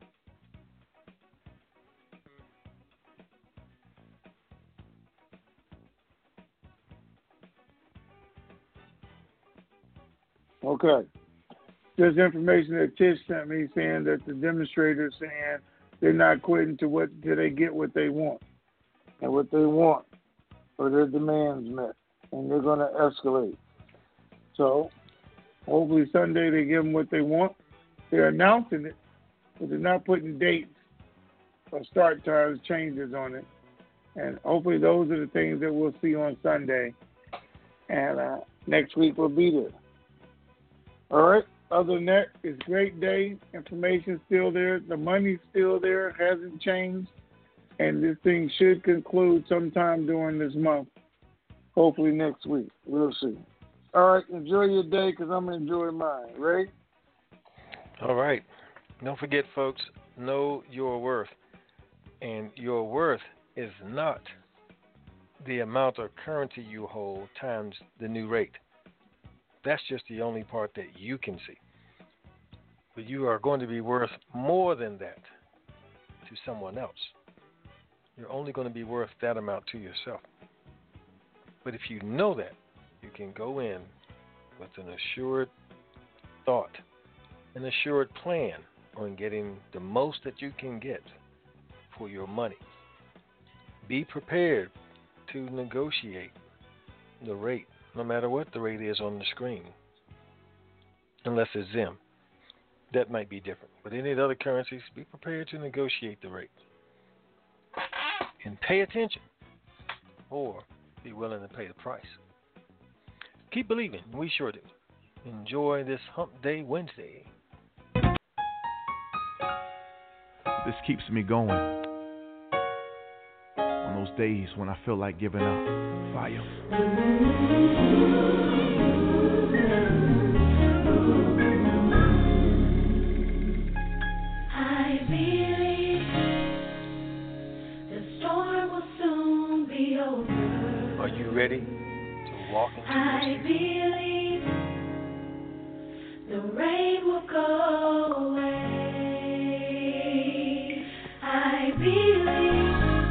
Okay. There's information that Tish sent me saying that the demonstrators saying they're not quitting to what till they get what they want. And what they want are their demands met. And they're going to escalate. So hopefully Sunday they give them what they want. They're announcing it, but they're not putting dates or start times changes on it. And hopefully those are the things that we'll see on Sunday. And uh, next week we'll be there. All right? other than that, it's a great day. Information's still there. The money's still there. It hasn't changed. And this thing should conclude sometime during this month. Hopefully next week. We'll see. All right. Enjoy your day because I'm going to enjoy mine. Ray? All right. Don't forget, folks, know your worth. And your worth is not the amount of currency you hold times the new rate. That's just the only part that you can see. But you are going to be worth more than that to someone else. You're only going to be worth that amount to yourself. But if you know that, you can go in with an assured thought, an assured plan on getting the most that you can get for your money. Be prepared to negotiate the rate, no matter what the rate is on the screen, unless it's Zim. That might be different. But any of the other currencies, be prepared to negotiate the rate. And pay attention, or be willing to pay the price. Keep believing. We sure do. Enjoy this Hump Day Wednesday. This keeps me going on those days when I feel like giving up. Fire. I believe the storm will soon be over. Are you ready to walk into I this? believe the rain will go away. I believe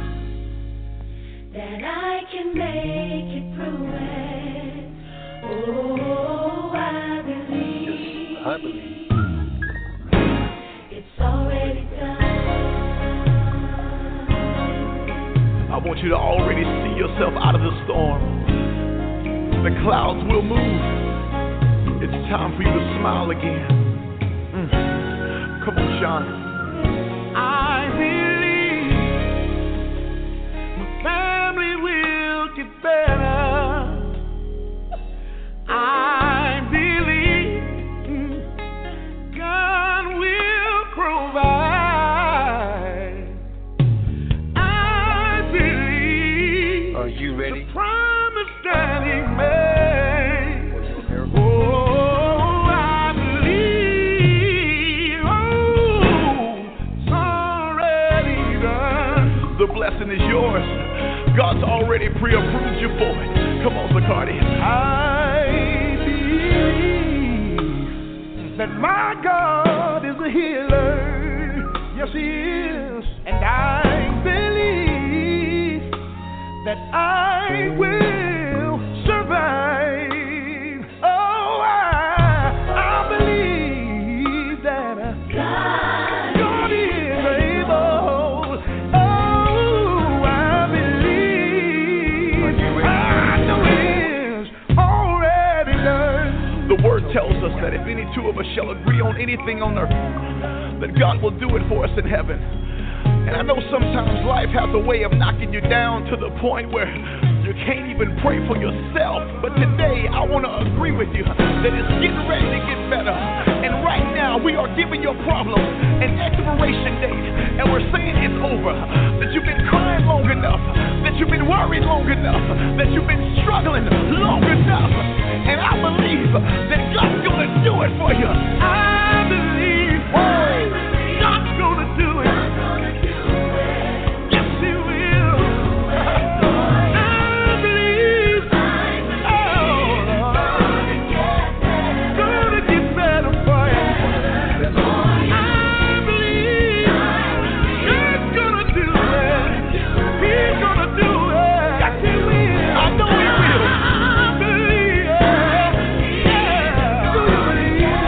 that I can make it through it. Oh, I believe. I believe. It's already done. I want you to already see yourself out of the storm. The clouds will move. It's time for you to smile again. Mm. Come on, Sean. I believe my family will get better. I believe God will provide. I believe. Are you ready? The promise that He made. The blessing is yours. God's already pre-approved you for it. Come on, Zacardi. I believe that my God is a healer. Yes, He is. And I believe that I will survive. Oh, I, I believe that God, God is able. The word tells us that if any two of us shall agree on anything on earth, that God will do it for us in heaven. And I know sometimes life has a way of knocking you down to the point where you can't even pray for yourself. But today I want to agree with you that it's getting ready to get better. And right now we are giving your problem an expiration date. And we're saying it's over. That you've been crying long enough. That you've been worried long enough. That you've been struggling long enough. And I believe that God's going to do it for you. I believe God's going to do it. Yes, He will. I believe oh, it's going to get better for you. I believe God's going to do it. He's going to do it. Yes, He will. I know He will. I believe. Yeah.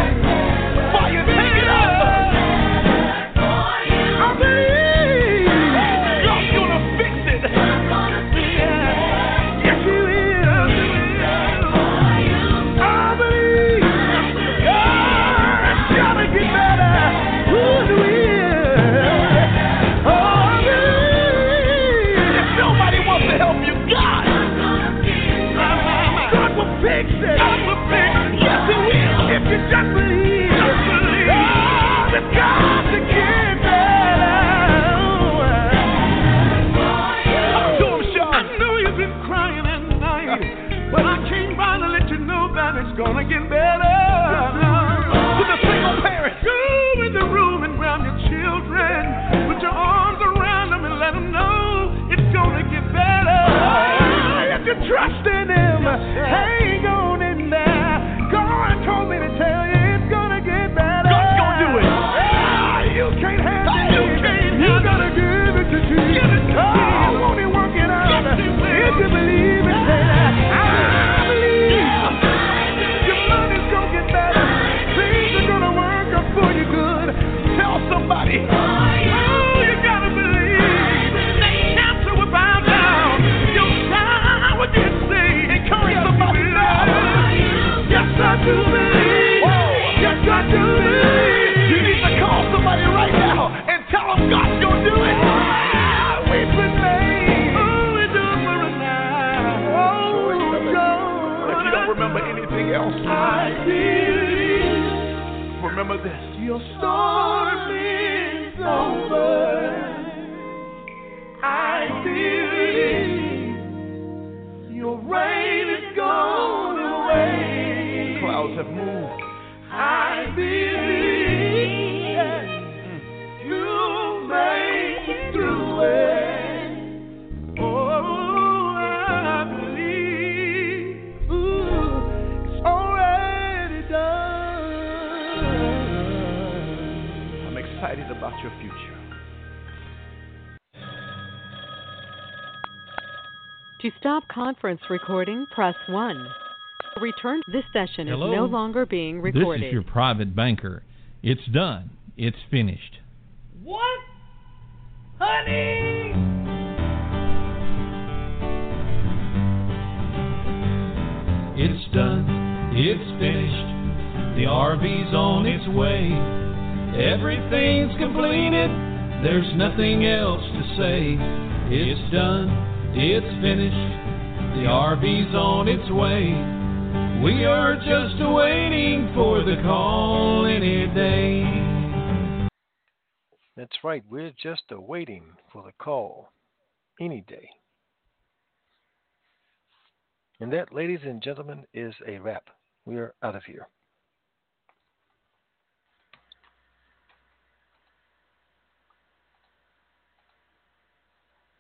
it's got to get better. Talk to him, Sean. I know you've been crying at night, but I came by to let you know that it's gonna get better. To the single parents, go in the room and grab your children, put your arms around them and let them know it's gonna get better. If you trust in him, hang on in there. God told me to tell you it's gonna get better. God's gonna do it. Ah, you can't handle it. You can't. You gotta give it to Jesus. Oh, won't he work it out? If you believe it, say that. I believe. Your money's gonna get better. Things are gonna work out for you good. Tell somebody. Oh, you gotta believe. That cancer will bow down. Your child will get saved. Encourage somebody now. Yes, I do believe. Yes, I do believe. You need to call somebody right now and tell them God's gonna do it. Ah, we've been made. Oh, we do it for a night. Oh, God. If you don't remember anything else, I believe. Remember this. Your storm is over. I believe. Your rain is gone away. Clouds have moved. I believe you made it through it. Oh, I believe ooh, it's already done. I'm excited about your future. To stop conference recording, press one. To return, this session Hello? is no longer being recorded. This is your private banker. It's done. It's finished. What? Honey! It's done. It's finished. The R V's on its way. Everything's completed. There's nothing else to say. It's done. It's finished. The R V's on its way. We are just waiting for the call any day. That's right. We're just waiting for the call any day. And that, ladies and gentlemen, is a wrap. We are out of here.